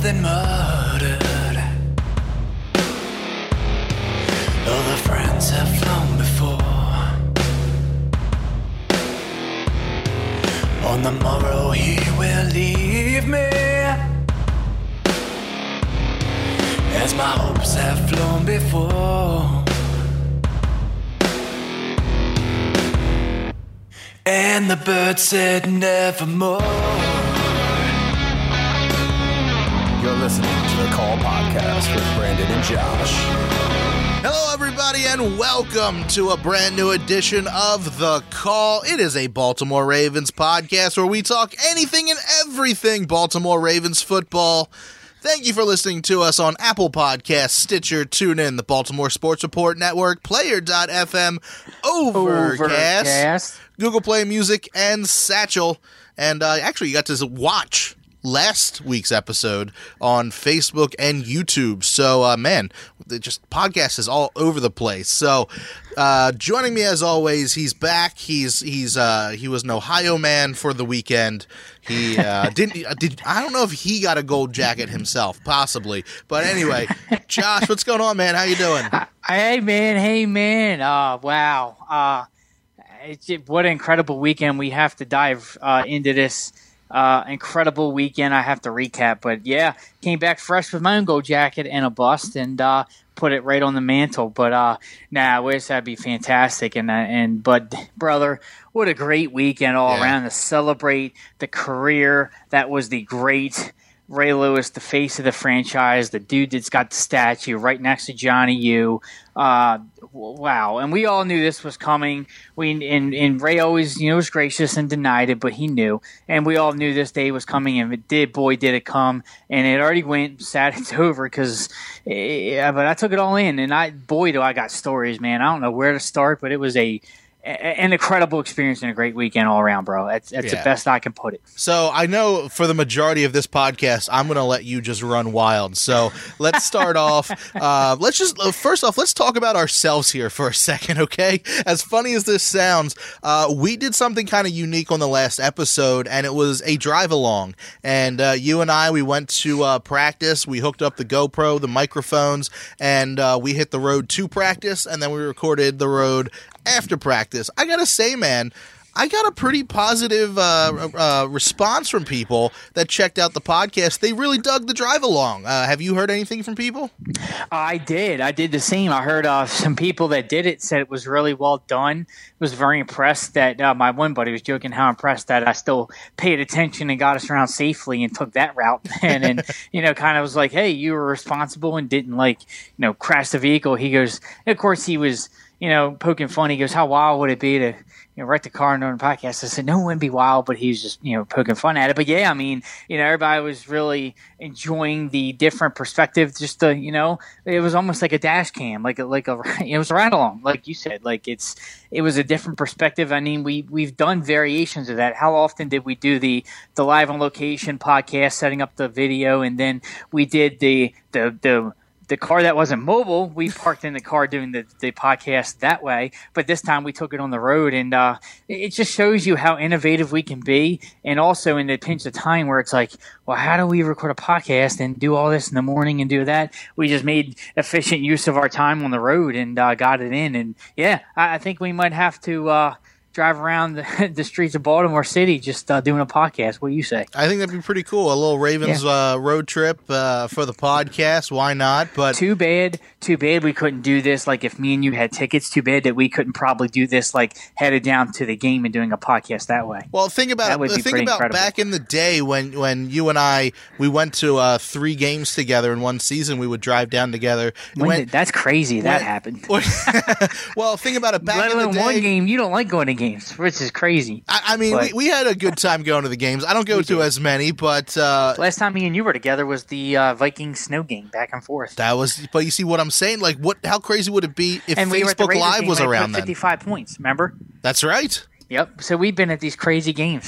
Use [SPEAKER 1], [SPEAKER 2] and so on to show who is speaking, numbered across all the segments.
[SPEAKER 1] than murdered. All the friends have flown before. On the morrow he will leave me, as my hopes have flown before. And the bird said nevermore.
[SPEAKER 2] You're listening to the Call Podcast with Brandon and Josh.
[SPEAKER 3] Hello, everybody, and welcome to a brand new edition of The Call. It is a Baltimore Ravens podcast where we talk anything and everything Baltimore Ravens football. Thank you for listening to us on Apple Podcasts, Stitcher, TuneIn, the Baltimore Sports Report Network, Player.fm, Overcast, Google Play Music, and Satchel. And actually, you got to watch last week's episode on Facebook and YouTube. So, man, just podcast is all over the place. So, joining me as always, he's back. He was an Ohio man for the weekend. He I don't know if he got a gold jacket himself, possibly. But anyway, Josh, what's going on, man? How you doing?
[SPEAKER 4] Hey, man. Wow. What an incredible weekend. We have to dive into this. Incredible weekend. I have to recap, but yeah, came back fresh with my own gold jacket and a bust, and put it right on the mantle. But I wish that'd be fantastic. But brother, what a great weekend all around to celebrate the career that was the great Ray Lewis, the face of the franchise, the dude that's got the statue right next to Johnny U. Wow. And we all knew this was coming. And Ray always, was gracious and denied it, but he knew. And we all knew this day was coming, and it did. Boy, did it come. And it already went. Sad it's over but I took it all in. And do I got stories, man. I don't know where to start, but it was an incredible experience and a great weekend all around, bro. That's the best I can put it.
[SPEAKER 3] So I know for the majority of this podcast, I'm going to let you just run wild. So let's start off. First off, let's talk about ourselves here for a second, okay? As funny as this sounds, we did something kind of unique on the last episode, and it was a drive along. And you and I, we went to practice. We hooked up the GoPro, the microphones, and we hit the road to practice, and then we recorded the road after practice. I gotta say, man, I got a pretty positive response from people that checked out the podcast. They really dug the drive along. Have you heard anything from people?
[SPEAKER 4] I did the same. I heard some people that did it said it was really well done. Was very impressed that my one buddy was joking how impressed that I still paid attention and got us around safely and took that route. and kind of was like, hey, you were responsible and didn't crash the vehicle. He goes, of course he was poking fun. He goes, how wild would it be to wreck the car and on the podcast? I said, no, it wouldn't be wild, but he was just, poking fun at it. But yeah, I mean, everybody was really enjoying the different perspective. Just it was almost like a dash cam, it was a ride along, like you said. It was a different perspective. I mean, we've done variations of that. How often did we do the live on location podcast, setting up the video, and then we did the car that wasn't mobile, we parked in the car doing the podcast that way. But this time we took it on the road, and it just shows you how innovative we can be. And also in the pinch of time where it's like, well, how do we record a podcast and do all this in the morning and do that? We just made efficient use of our time on the road and got it in. And yeah, I think we might have to drive around the streets of Baltimore City just doing a podcast. What do you say?
[SPEAKER 3] I think that'd be pretty cool. A little Ravens road trip for the podcast. Why not? But
[SPEAKER 4] too bad we couldn't do this. Like if me and you had tickets, too bad that we couldn't probably do this headed down to the game and doing a podcast that way.
[SPEAKER 3] Well, think about back in the day when you and we went to 3 games together in one season. We would drive down together.
[SPEAKER 4] That's crazy. That happened.
[SPEAKER 3] Well, think about it. Back in the day,
[SPEAKER 4] one game, you don't like going to games, which is crazy.
[SPEAKER 3] I mean, we had a good time going to the games. I don't go to as many, but
[SPEAKER 4] last time me and you were together was the Vikings snow game, back and forth.
[SPEAKER 3] But you see what I'm saying? How crazy would it be if
[SPEAKER 4] and
[SPEAKER 3] Facebook Live was around then?
[SPEAKER 4] 55 points, remember?
[SPEAKER 3] That's right.
[SPEAKER 4] Yep. So we've been at these crazy games.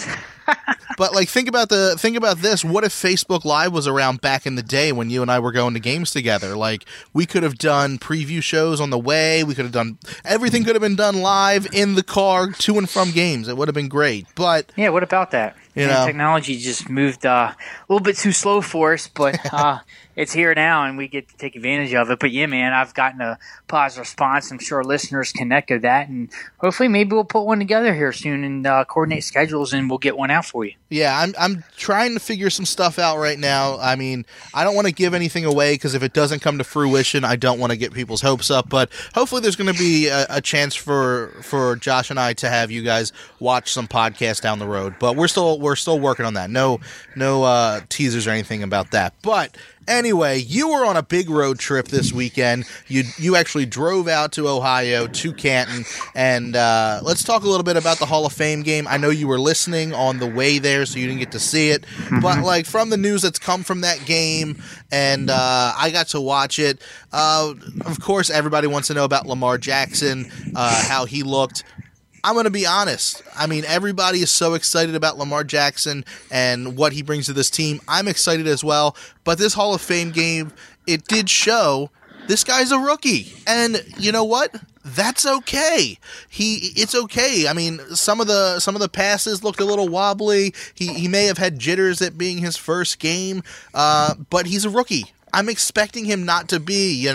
[SPEAKER 3] But like, think about this. What if Facebook Live was around back in the day when you and I were going to games together? Like, we could have done preview shows on the way. We could have done everything. Could have been done live in the car to and from games. It would have been great. But
[SPEAKER 4] yeah, what about that? Technology just moved a little bit too slow for us, but it's here now, and we get to take advantage of it. But yeah, man, I've gotten a positive response. I'm sure listeners can echo that, and hopefully, maybe we'll put one together here soon and coordinate schedules, and we'll get one out for you.
[SPEAKER 3] Yeah, I'm trying to figure some stuff out right now. I mean, I don't want to give anything away because if it doesn't come to fruition, I don't want to get people's hopes up. But hopefully, there's going to be a chance for Josh and I to have you guys watch some podcasts down the road. But we're still working on that. No teasers or anything about that. But anyway, you were on a big road trip this weekend. You actually drove out to Ohio, to Canton, and let's talk a little bit about the Hall of Fame game. I know you were listening on the way there, so you didn't get to see it. But like, from the news that's come from that game, and I got to watch it. Of course, everybody wants to know about Lamar Jackson, how he looked. I'm going to be honest. I mean, everybody is so excited about Lamar Jackson and what he brings to this team. I'm excited as well. But this Hall of Fame game, it did show this guy's a rookie. And you know what? That's okay. It's okay. I mean, some of the passes looked a little wobbly. He may have had jitters at being his first game, but he's a rookie. I'm expecting him not to be,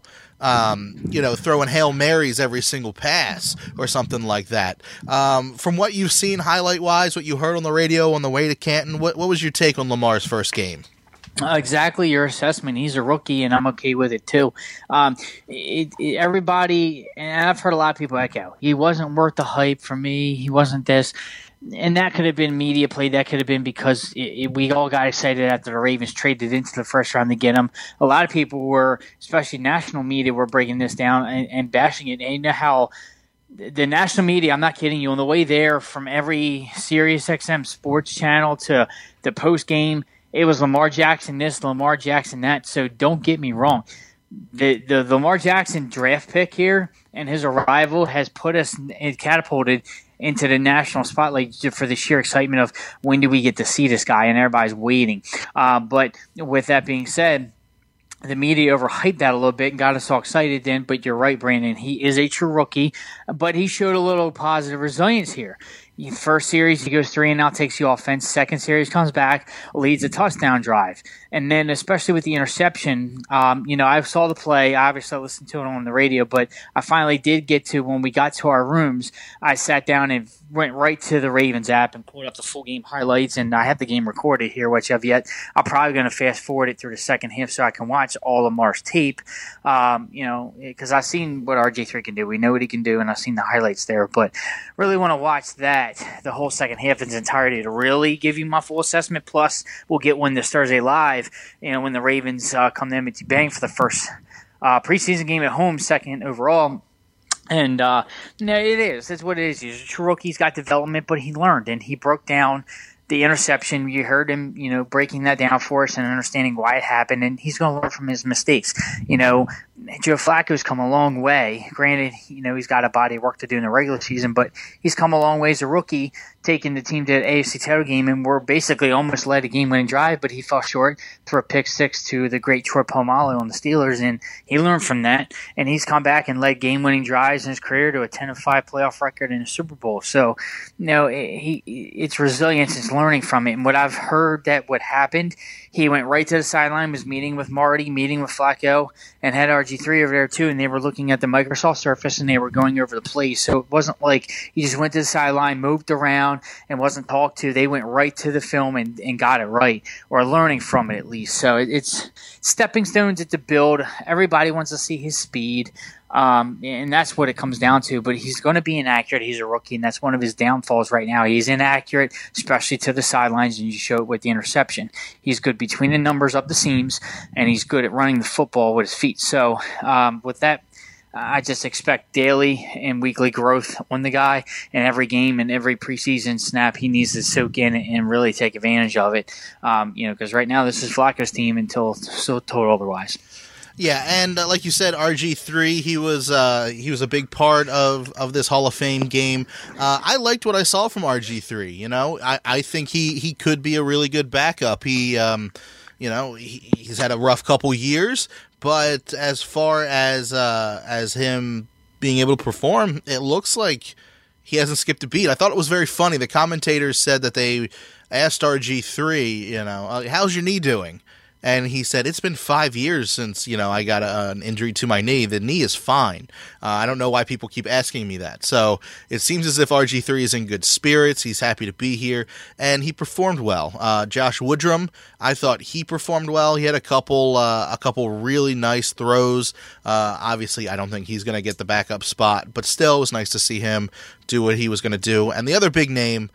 [SPEAKER 3] throwing Hail Marys every single pass or something like that. From what you've seen highlight-wise, what you heard on the radio on the way to Canton, what was your take on Lamar's first game?
[SPEAKER 4] Exactly your assessment. He's a rookie, and I'm okay with it too. Everybody, and I've heard a lot of people echo, he wasn't worth the hype for me. He wasn't this. And that could have been media play. That could have been because we all got excited after the Ravens traded into the first round to get him. A lot of people were, especially national media, were breaking this down and bashing it. And you know how the national media, I'm not kidding you, on the way there from every SiriusXM sports channel to the post game, it was Lamar Jackson this, Lamar Jackson that. So don't get me wrong. The Lamar Jackson draft pick here and his arrival has put us and catapulted into the national spotlight for the sheer excitement of when do we get to see this guy, and everybody's waiting. But with that being said, the media overhyped that a little bit and got us all excited then, but you're right, Brandon. He is a true rookie, but he showed a little positive resilience here. First series, he goes 3-and-out, takes the offense. Second series, comes back, leads a touchdown drive. And then, especially with the interception, I saw the play. Obviously, I listened to it on the radio, but I finally did get to, when we got to our rooms, I sat down and went right to the Ravens app and pulled up the full game highlights, and I have the game recorded here, which I've yet. I'm probably going to fast forward it through the second half so I can watch all of Lamar's tape, because I've seen what RG3 can do. We know what he can do, and I've seen the highlights there, but really want to watch that, the whole second half in its entirety, to really give you my full assessment. Plus, we'll get one this Thursday live, when the Ravens come to M&T Bank for the first preseason game at home, second overall. And it is. That's what it is. He's a true rookie. He's got development, but he learned, and he broke down the interception. You heard him, breaking that down for us and understanding why it happened, and he's going to learn from his mistakes. Joe Flacco's come a long way. Granted, he's got a body of work to do in the regular season, but he's come a long way as a rookie, taking the team to the AFC title game, and we're basically almost led a game-winning drive, but he fell short, threw a pick six to the great Troy Polamalu on the Steelers, and he learned from that, and he's come back and led game-winning drives in his career to a 10-5 playoff record in a Super Bowl. So, it's resilience, it's learning from it, and what I've heard that what happened, he went right to the sideline, was meeting with Marty, meeting with Flacco, and had RG3 over there too, and they were looking at the Microsoft Surface, and they were going over the plays. So it wasn't like he just went to the sideline, moved around, and wasn't talked to. They went right to the film and got it right, or learning from it at least. So it's stepping stones to build. Everybody wants to see his speed. And that's what it comes down to. But he's going to be inaccurate. He's a rookie, and that's one of his downfalls right now. He's inaccurate, especially to the sidelines, and you show it with the interception. He's good between the numbers, up the seams, and he's good at running the football with his feet. So with that, I just expect daily and weekly growth on the guy, and every game and every preseason snap he needs to soak in and really take advantage of it. Because right now this is Flacco's team until so told otherwise.
[SPEAKER 3] Yeah, and like you said, RG3, he was a big part of this Hall of Fame game. I liked what I saw from RG3. You know, I think he could be a really good backup. He's had a rough couple years, but as far as him being able to perform, it looks like he hasn't skipped a beat. I thought it was very funny. The commentators said that they asked RG3, how's your knee doing? And he said, it's been 5 years since, I got an injury to my knee. The knee is fine. I don't know why people keep asking me that. So it seems as if RG3 is in good spirits. He's happy to be here, and he performed well. Josh Woodrum, I thought he performed well. He had a couple really nice throws. Obviously, I don't think he's going to get the backup spot, but still, it was nice to see him do what he was going to do. And the other big name,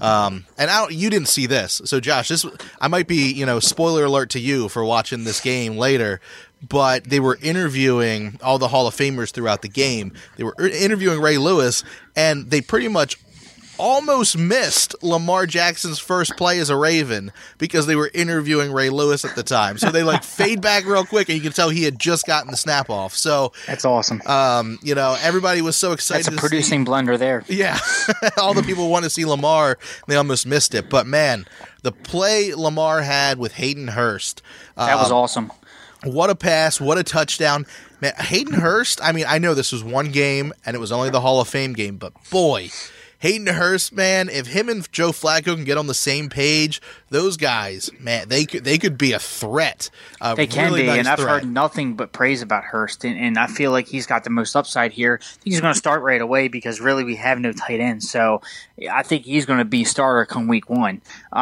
[SPEAKER 3] you didn't see this, so Josh, I might be, spoiler alert to you for watching this game later, but they were interviewing all the Hall of Famers throughout the game. They were interviewing Ray Lewis, and they pretty much almost missed Lamar Jackson's first play as a Raven because they were interviewing Ray Lewis at the time. So they fade back real quick, and you can tell he had just gotten the snap off. So
[SPEAKER 4] that's awesome.
[SPEAKER 3] Everybody was so excited.
[SPEAKER 4] That's a producing blunder there.
[SPEAKER 3] Yeah, all the people want to see Lamar, they almost missed it. But man, the play Lamar had with Hayden Hurst,
[SPEAKER 4] that was awesome.
[SPEAKER 3] What a pass! What a touchdown! Man, Hayden Hurst. I mean, I know this was one game and it was only the Hall of Fame game, but boy. Hayden Hurst, man, if him and Joe Flacco can get on the same page, those guys, man, they could be a threat.
[SPEAKER 4] They can really be, and I've heard nothing but praise about Hurst, and I feel like he's got the most upside here. I think he's going to start right away because really we have no tight end, so I think he's going to be starter come week 1.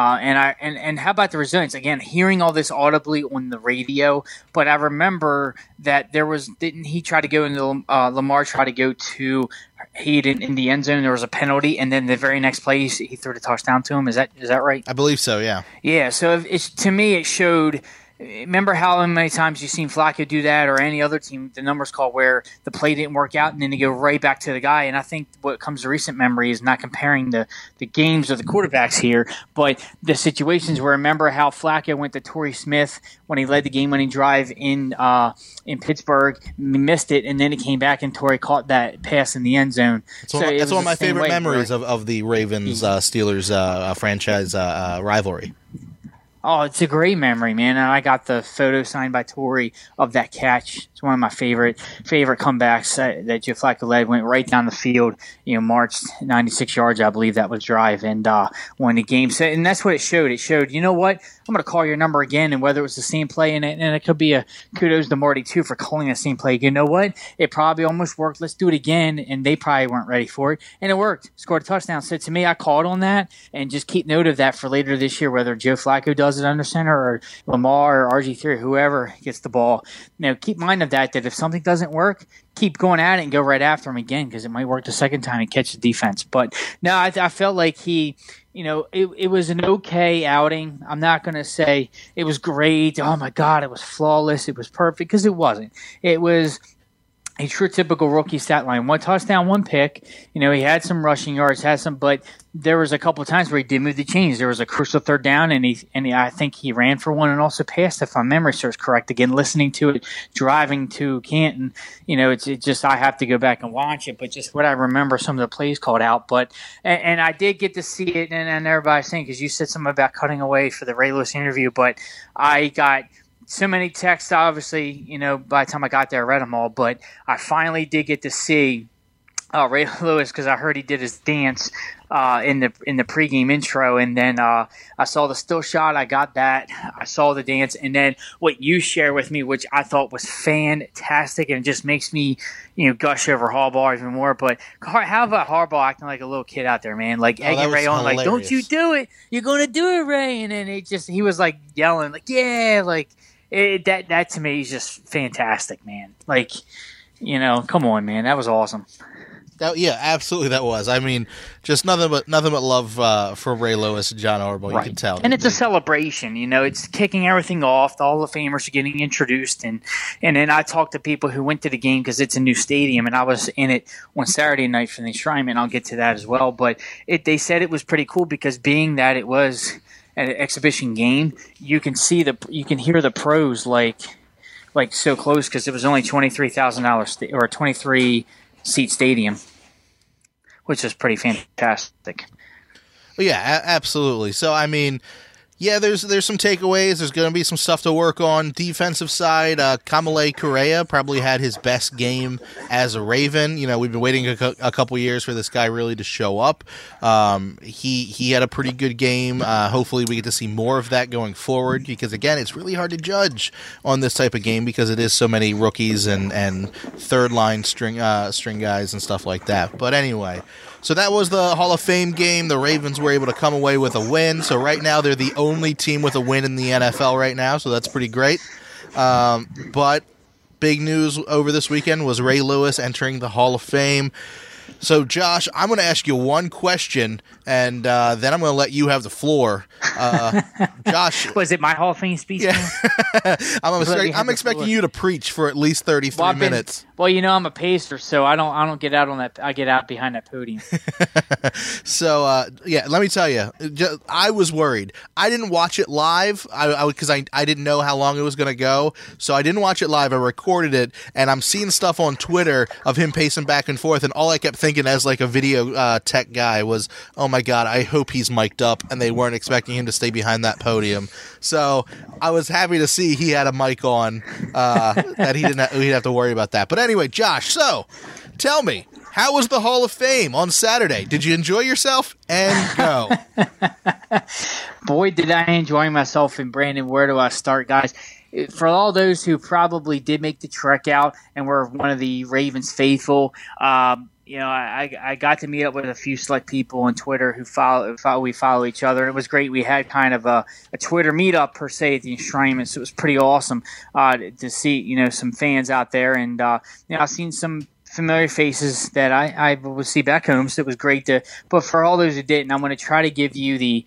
[SPEAKER 4] And how about the resilience? Again, hearing all this audibly on the radio, but I remember that didn't he try to go into Lamar try to go to Hayden in the end zone? There was a penalty, and then the very next play he threw the touchdown to him. Is that right?
[SPEAKER 3] I believe so. Yeah.
[SPEAKER 4] Yeah. So to me, it showed. Remember how many times you've seen Flacco do that, or any other team, the numbers call where the play didn't work out, and then they go right back to the guy. And I think what comes to recent memory is not comparing the games of the quarterbacks here, but the situations where remember how Flacco went to Torrey Smith when he led the game-winning drive in Pittsburgh, missed it, and then he came back and Torrey caught that pass in the end zone.
[SPEAKER 3] That's one of my favorite memories of the Ravens Steelers franchise rivalry.
[SPEAKER 4] Oh, it's a great memory, man. And I got the photo signed by Torrey of that catch. It's one of my favorite comebacks that Joe Flacco led. Went right down the field, marched 96 yards, I believe that was drive, and won the game. So, and that's what it showed. It showed, you know what? I'm going to call your number again, and whether it was the same play, and it could be a kudos to Marty, too, for calling the same play. You know what? It probably almost worked. Let's do it again, and they probably weren't ready for it. And it worked. Scored a touchdown. So, to me, I called on that, and just keep note of that for later this year, whether Joe Flacco does it under center or Lamar or RG3 or whoever gets the ball. Keep mind of that if something doesn't work, keep going at it and go right after him again because it might work the second time and catch the defense. But no, I felt like he – it was an okay outing. I'm not going to say it was great. Oh, my God, it was flawless. It was perfect because it wasn't. It was a true typical rookie stat line. 1 touchdown, 1 pick. He had some rushing yards, but there was a couple of times where he did move the chains. There was a crucial third down, and I think he ran for one and also passed, if my memory serves correct. Again, listening to it, driving to Canton, it's just I have to go back and watch it, but just what I remember, some of the plays called out. But and I did get to see it, and everybody's saying, because you said something about cutting away for the Ray Lewis interview, but I got so many texts, obviously, by the time I got there, I read them all, but I finally did get to see Ray Lewis because I heard he did his dance in the pregame intro, and then I saw the still shot. I got that. I saw the dance, and then what you shared with me, which I thought was fantastic, and it just makes me gush over Harbaugh even more. But how about Harbaugh acting like a little kid out there, man? Like egging Ray on, hilarious. Like, don't you do it? You're gonna do it, Ray. And then he was like yelling, like, yeah, like that to me is just fantastic, man. Like, come on, man, that was awesome.
[SPEAKER 3] Yeah, absolutely, that was. I mean, just nothing but love for Ray Lewis and John Harbaugh.
[SPEAKER 4] Right.
[SPEAKER 3] You can tell,
[SPEAKER 4] and it's a celebration. It's kicking everything off. The Hall of Famers are getting introduced, and then I talked to people who went to the game because it's a new stadium, and I was in it on Saturday night for the enshrinement. I'll get to that as well, but they said it was pretty cool because being that it was an exhibition game, you can hear the pros like like so close because it was only $23,000 or a 23 seat stadium, which is pretty fantastic.
[SPEAKER 3] Yeah, absolutely. So, I mean, yeah, there's some takeaways. There's going to be some stuff to work on. Defensive side, Kamalei Correa probably had his best game as a Raven. You know, we've been waiting a couple years for this guy really to show up. He had a pretty good game. Hopefully we get to see more of that going forward because, again, it's really hard to judge on this type of game because it is so many rookies and third-line string guys and stuff like that. But anyway, so that was the Hall of Fame game. The Ravens were able to come away with a win. So right now they're the only team with a win in the NFL right now. So that's pretty great. But big news over this weekend was Ray Lewis entering the Hall of Fame. So, Josh, I'm going to ask you one question, and then I'm going to let you have the floor. Josh.
[SPEAKER 4] Was it my Hall of Fame speech?
[SPEAKER 3] Yeah. I'm expecting you to preach for at least 33 minutes.
[SPEAKER 4] Well, you know I'm a pacer, so I don't get out on that. I get out behind that podium.
[SPEAKER 3] So, yeah, let me tell you, I was worried. I didn't watch it live because I didn't know how long it was going to go, so I didn't watch it live. I recorded it, and I'm seeing stuff on Twitter of him pacing back and forth, and all I kept thinking as like a video tech guy was, oh my God, I hope he's mic'd up, and they weren't expecting him to stay behind that podium. So I was happy to see he had a mic on, that he'd have to worry about that. But anyway, Josh, so tell me, how was the Hall of Fame on Saturday? Did you enjoy yourself? And go.
[SPEAKER 4] Boy, did I enjoy myself. And Brandon, where do I start, guys? For all those who probably did make the trek out and were one of the Ravens faithful, you know, I got to meet up with a few select people on Twitter who we follow each other. It was great. We had kind of a Twitter meetup per se at the enshrinement, so it was pretty awesome to see, you know, some fans out there. And you know, I've seen some familiar faces that I will see back home, so it was great to. But for all those who didn't, I'm going to try to give you the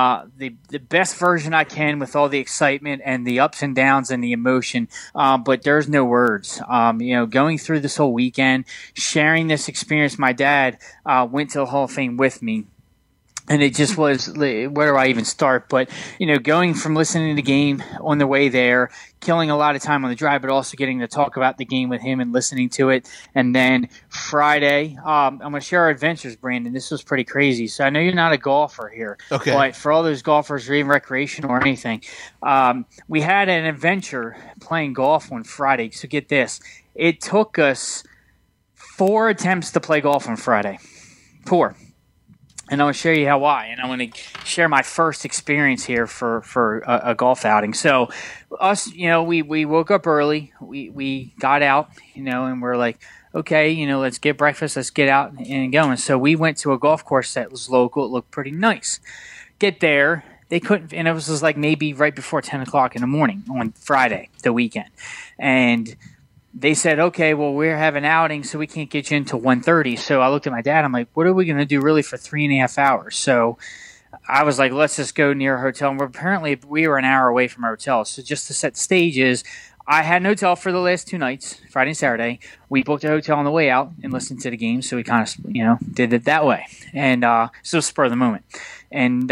[SPEAKER 4] best version I can with all the excitement and the ups and downs and the emotion. But there's no words. You know, going through this whole weekend, sharing this experience. My dad went to the Hall of Fame with me. And it just was, where do I even start? But, you know, going from listening to the game on the way there, killing a lot of time on the drive, but also getting to talk about the game with him and listening to it. And then Friday, I'm going to share our adventures, Brandon. This was pretty crazy. So I know you're not a golfer here.
[SPEAKER 3] Okay.
[SPEAKER 4] But for all those golfers or even recreational or anything, we had an adventure playing golf on Friday. So get this. It took us 4 attempts to play golf on Friday. 4. And I'm going to show you why. And I'm going to share my first experience here for a golf outing. So us, you know, we woke up early. We got out, you know, and we're like, okay, you know, let's get breakfast. Let's get out and go. And so we went to a golf course that was local. It looked pretty nice. Get there. They couldn't, and it was just like maybe right before 10 o'clock in the morning on Friday, the weekend. And they said, okay, well, we're having outing, so we can't get you until 1:30. So I looked at my dad. I'm like, what are we going to do really for 3.5 hours? So I was like, let's just go near a hotel. And apparently we were an hour away from our hotel. So just to set the stages, I had an hotel for the last 2 nights, Friday and Saturday. We booked a hotel on the way out and listened to the game. So we kind of, you know, did it that way. And so spur of the moment. And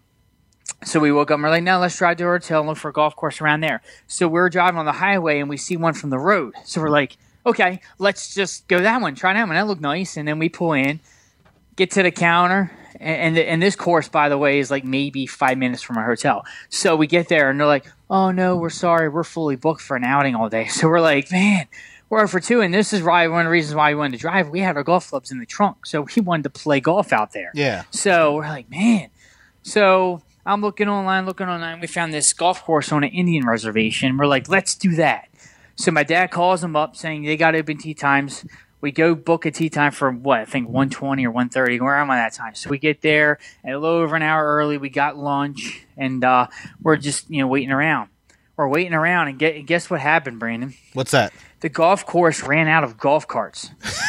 [SPEAKER 4] so we woke up and we're like, no, let's drive to our hotel and look for a golf course around there. So we're driving on the highway and we see one from the road. So we're like, okay, let's just go that one, try that one. That looked nice. And then we pull in, get to the counter. And this course, by the way, is like maybe 5 minutes from our hotel. So we get there and they're like, oh, no, we're sorry. We're fully booked for an outing all day. So we're like, man, we're out for 2. And this is probably one of the reasons why we wanted to drive. We had our golf clubs in the trunk. So we wanted to play golf out there.
[SPEAKER 3] Yeah.
[SPEAKER 4] So we're like, man. So I'm looking online. We found this golf course on an Indian reservation. We're like, let's do that. So my dad calls them up saying they got open tee times. We go book a tee time for what? I think 1:20 or 1:30. Where am I that time? So we get there a little over an hour early. We got lunch and we're just, you know, waiting around. We're waiting around and guess what happened, Brandon?
[SPEAKER 3] What's that?
[SPEAKER 4] The golf course ran out of golf carts.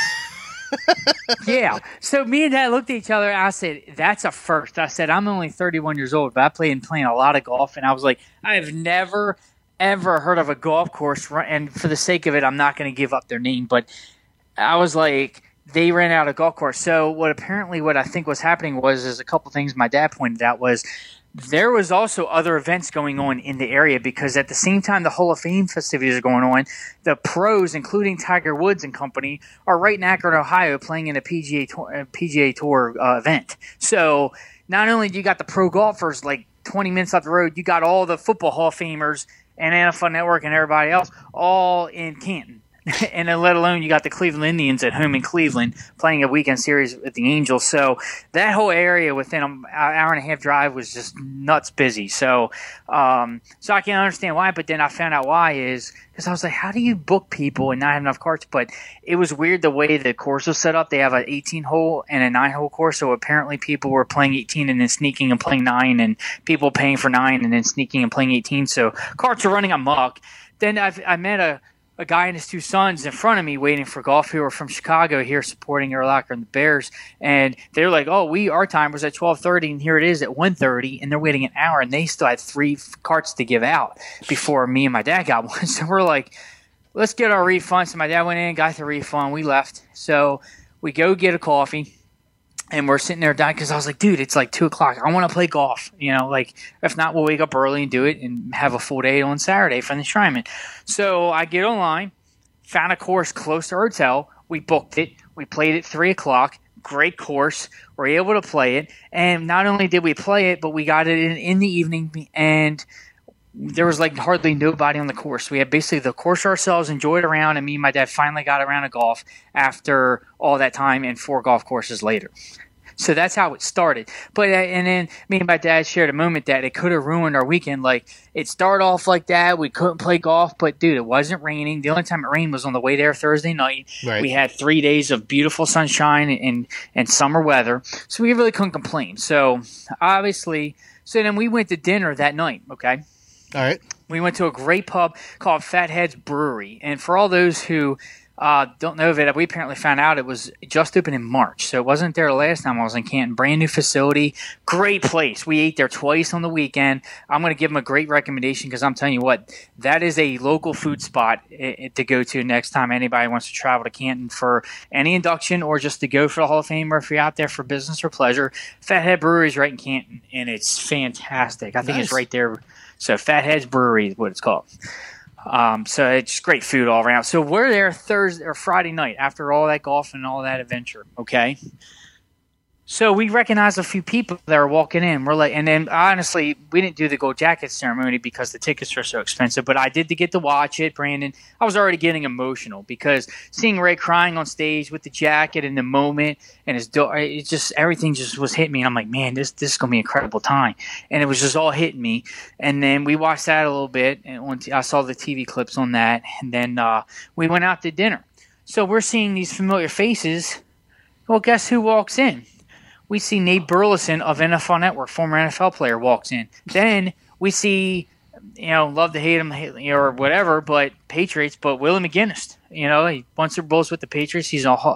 [SPEAKER 4] Yeah. So me and Dad looked at each other and I said, that's a first. I said, I'm only 31 years old, but I playing a lot of golf. And I was like, I have never, ever heard of a golf course. And for the sake of it, I'm not going to give up their name. But I was like, they ran out of golf course. So what I think was happening is a couple things my dad pointed out was there was also other events going on in the area because at the same time the Hall of Fame festivities are going on, the pros, including Tiger Woods and company, are right in Akron, Ohio, playing in a PGA Tour event. So not only do you got the pro golfers like 20 minutes up the road, you got all the football Hall of Famers and NFL Network and everybody else all in Canton. And then let alone you got the Cleveland Indians at home in Cleveland playing a weekend series with the Angels. So that whole area within an hour and a half drive was just nuts busy. So I can understand why, but then I found out why is because I was like, how do you book people and not have enough carts? But it was weird the way the course was set up. They have an 18-hole and a 9-hole course, so apparently people were playing 18 and then sneaking and playing 9, and people paying for 9 and then sneaking and playing 18. So carts are running amok. Then I met a guy and his 2 sons in front of me waiting for golf who were from Chicago here supporting Urlacher and the Bears. And they're like, our time was at 12:30 and here it is at 1:30 and they're waiting an hour and they still had 3 carts to give out before me and my dad got one. So we're like, let's get our refund. So my dad went in, got the refund. We left. So we go get a coffee. And we're sitting there dying because I was like, dude, it's like 2 o'clock. I want to play golf. If not, we'll wake up early and do it and have a full day on Saturday for the enshrinement. So I get online, found a course close to our hotel. We booked it. We played at 3 o'clock. Great course. We're able to play it. And not only did we play it, but we got it in the evening. And there was like hardly nobody on the course. We had basically the course ourselves, enjoyed around, and me and my dad finally got around to golf after all that time and 4 golf courses later. So that's how it started. But and then me and my dad shared a moment that it could have ruined our weekend. Like it started off like that. We couldn't play golf, but dude, it wasn't raining. The only time it rained was on the way there Thursday night.
[SPEAKER 3] Right.
[SPEAKER 4] We had 3 days of beautiful sunshine and summer weather, so we really couldn't complain. So then we went to dinner that night. Okay.
[SPEAKER 3] All right.
[SPEAKER 4] We went to a great pub called Fatheads Brewery. And for all those who don't know of it, we apparently found out it was just opened in March. So it wasn't there the last time I was in Canton. Brand new facility. Great place. We ate there twice on the weekend. I'm going to give them a great recommendation because I'm telling you what, that is a local food spot to go to next time anybody wants to travel to Canton for any induction or just to go for the Hall of Fame or if you're out there for business or pleasure. Fathead Brewery is right in Canton, and it's fantastic. I think it's right there. So Fatheads Brewery is what it's called. So it's great food all around. So we're there Thursday or Friday night after all that golf and all that adventure. Okay. So we recognized a few people that were walking in. We're like, and then honestly, we didn't do the gold jacket ceremony because the tickets are so expensive, but I did get to watch it, Brandon. I was already getting emotional because seeing Ray crying on stage with the jacket and the moment and his daughter, it just, everything just was hitting me. And I'm like, man, this is going to be an incredible time. And it was just all hitting me. And then we watched that a little bit and I saw the TV clips on that. And then, we went out to dinner. So we're seeing these familiar faces. Well, guess who walks in? We see Nate Burleson of NFL Network, former NFL player, walks in. Then we see, love to hate him or whatever, but Patriots, but Willie McGinnis. He won Super Bowls with the Patriots. He's an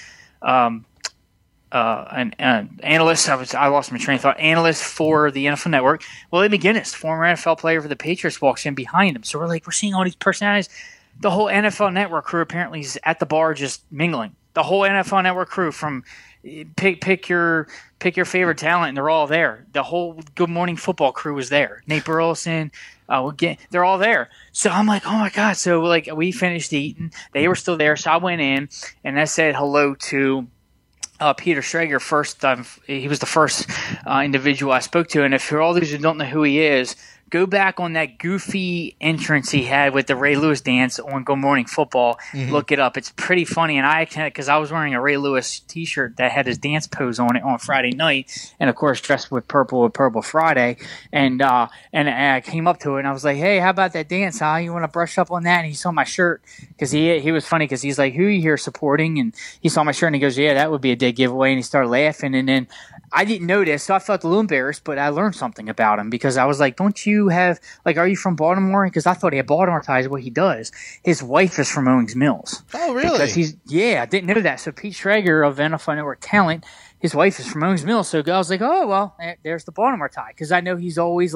[SPEAKER 4] analyst. I lost my train of thought. Analyst for the NFL Network. Willie McGinnis, former NFL player for the Patriots, walks in behind him. So we're seeing all these personalities. The whole NFL Network crew apparently is at the bar just mingling. The whole NFL Network crew from pick your favorite talent, and they're all there. The whole Good Morning Football crew was there. Nate Burleson, they're all there. So I'm like, oh my god! So we finished eating. They were still there. So I went in and I said hello to Peter Schrager first. He was the first individual I spoke to. And if for all those who don't know who he is, go back on that goofy entrance he had with the Ray Lewis dance on Good Morning Football. Mm-hmm. Look it up. It's pretty funny. And because I was wearing a Ray Lewis t-shirt that had his dance pose on it on Friday night. And of course, dressed with Purple Friday. And I came up to it and I was like, hey, how about that dance, huh? You want to brush up on that? And he saw my shirt because he was funny because he's like, who are you here supporting? And he saw my shirt and he goes, yeah, that would be a dead giveaway. And he started laughing. And then I didn't know this, so I felt a little embarrassed, but I learned something about him because I was like, don't you have, are you from Baltimore? Because I thought he had Baltimore ties, what he does. His wife is from Owings Mills.
[SPEAKER 3] Oh, really?
[SPEAKER 4] Because I didn't know that. So Pete Schrager of NFL Network Talent, his wife is from Owings Mills. So I was like, oh, well, there's the Baltimore tie. Because I know he's always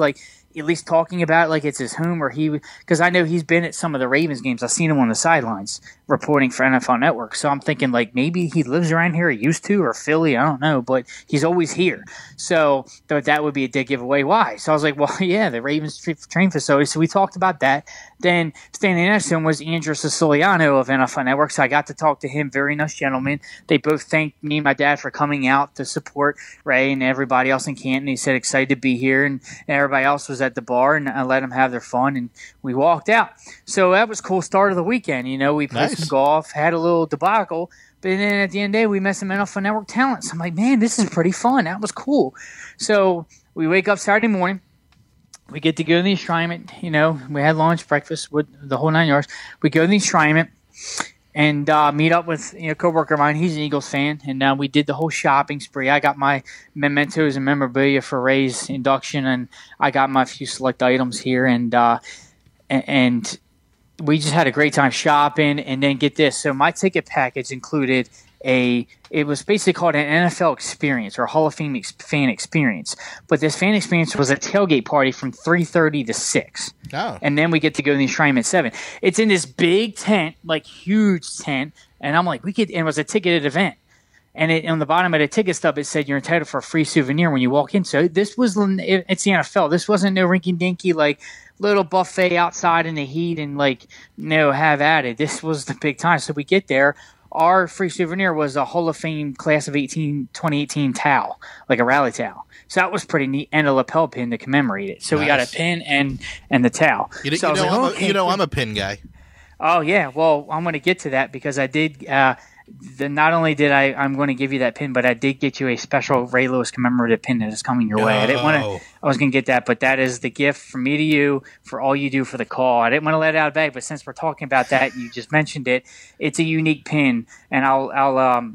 [SPEAKER 4] at least talking about it like it's his home, or because I know he's been at some of the Ravens games. I've seen him on the sidelines reporting for NFL Network. So I'm thinking like maybe he lives around here, he used to, or Philly, I don't know, but he's always here. So that would be a dead giveaway. Why? So I was like, well, yeah, the Ravens training facility. So we talked about that. Then standing next to him was Andrew Siciliano of NFL Network. So I got to talk to him. Very nice gentleman. They both thanked me and my dad for coming out to support Ray and everybody else in Canton. He said excited to be here, and everybody else was at the bar, and I let them have their fun, and we walked out. So that was a cool start of the weekend. You know, we played some golf, had a little debacle, but then at the end of the day, we met some NFL Network talents. I'm like, man, this is pretty fun. That was cool. So we wake up Saturday morning. We get to go to the enshrinement. You know, we had lunch, breakfast, with the whole 9 yards. We go to the enshrinement and meet up with a coworker of mine. He's an Eagles fan, and we did the whole shopping spree. I got my mementos and memorabilia for Ray's induction, and I got my few select items here, and we just had a great time shopping. And then get this, so my ticket package included it was basically called an NFL experience or Hall of Fame fan experience. But this fan experience was a tailgate party from 3:30 to 6. Oh. And then we get to go to the enshrinement at 7. It's in this big tent, like huge tent. And I'm like, and it was a ticketed event. And on the bottom of the ticket stub, it said you're entitled for a free souvenir when you walk in. So this was, it's the NFL. This wasn't no rinky-dinky, like, little buffet outside in the heat and, like, have at it. This was the big time. So we get there. Our free souvenir was a Hall of Fame Class of 2018 towel, like a rally towel. So that was pretty neat, and a lapel pin to commemorate it. So we got a pin and the towel.
[SPEAKER 3] I'm a pin guy.
[SPEAKER 4] Oh, yeah. Well, I'm going to get to that because I did not only did I'm going to give you that pin, but I did get you a special Ray Lewis commemorative pin that is coming your way. I was going to get that, but that is the gift from me to you for all you do for the call. I didn't want to let it out of the bag, but since we're talking about that, you just mentioned it. It's a unique pin, and I don't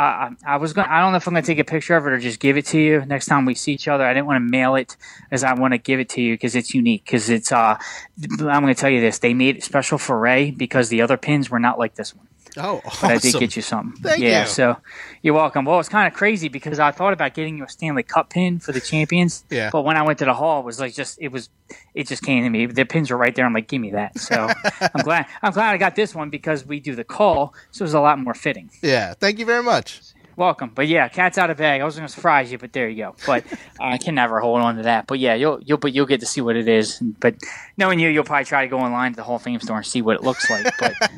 [SPEAKER 4] know if I'm going to take a picture of it or just give it to you next time we see each other. I didn't want to mail it, as I want to give it to you because it's unique. Because it's I'm going to tell you this: they made it special for Ray because the other pins were not like this one.
[SPEAKER 3] Oh, awesome.
[SPEAKER 4] But I did get you something.
[SPEAKER 3] Thank you.
[SPEAKER 4] So you're welcome. Well, it's kind of crazy because I thought about getting you a Stanley Cup pin for the champions.
[SPEAKER 3] Yeah.
[SPEAKER 4] But when I went to the hall, it was like it just came to me. The pins were right there. I'm like, give me that. So I'm glad I got this one because we do the call, so it was a lot more fitting.
[SPEAKER 3] Yeah. Thank you very much.
[SPEAKER 4] Welcome. But yeah, cat's out of bag. I was going to surprise you, but there you go. But I can never hold on to that. But yeah, you'll get to see what it is. But knowing you'll probably try to go online to the Hall of Fame store and see what it looks like.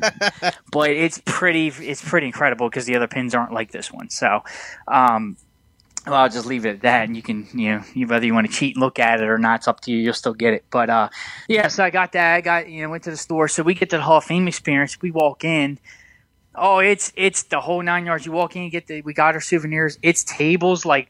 [SPEAKER 4] But it's pretty incredible because the other pins aren't like this one. So well, I'll just leave it at that, and you can whether you want to cheat and look at it or not, it's up to you. You'll still get it. But yeah, so I got that. Went to the store. So we get to the Hall of Fame experience. We walk in. Oh, it's the whole 9 yards. You walk in, we got our souvenirs. It's tables like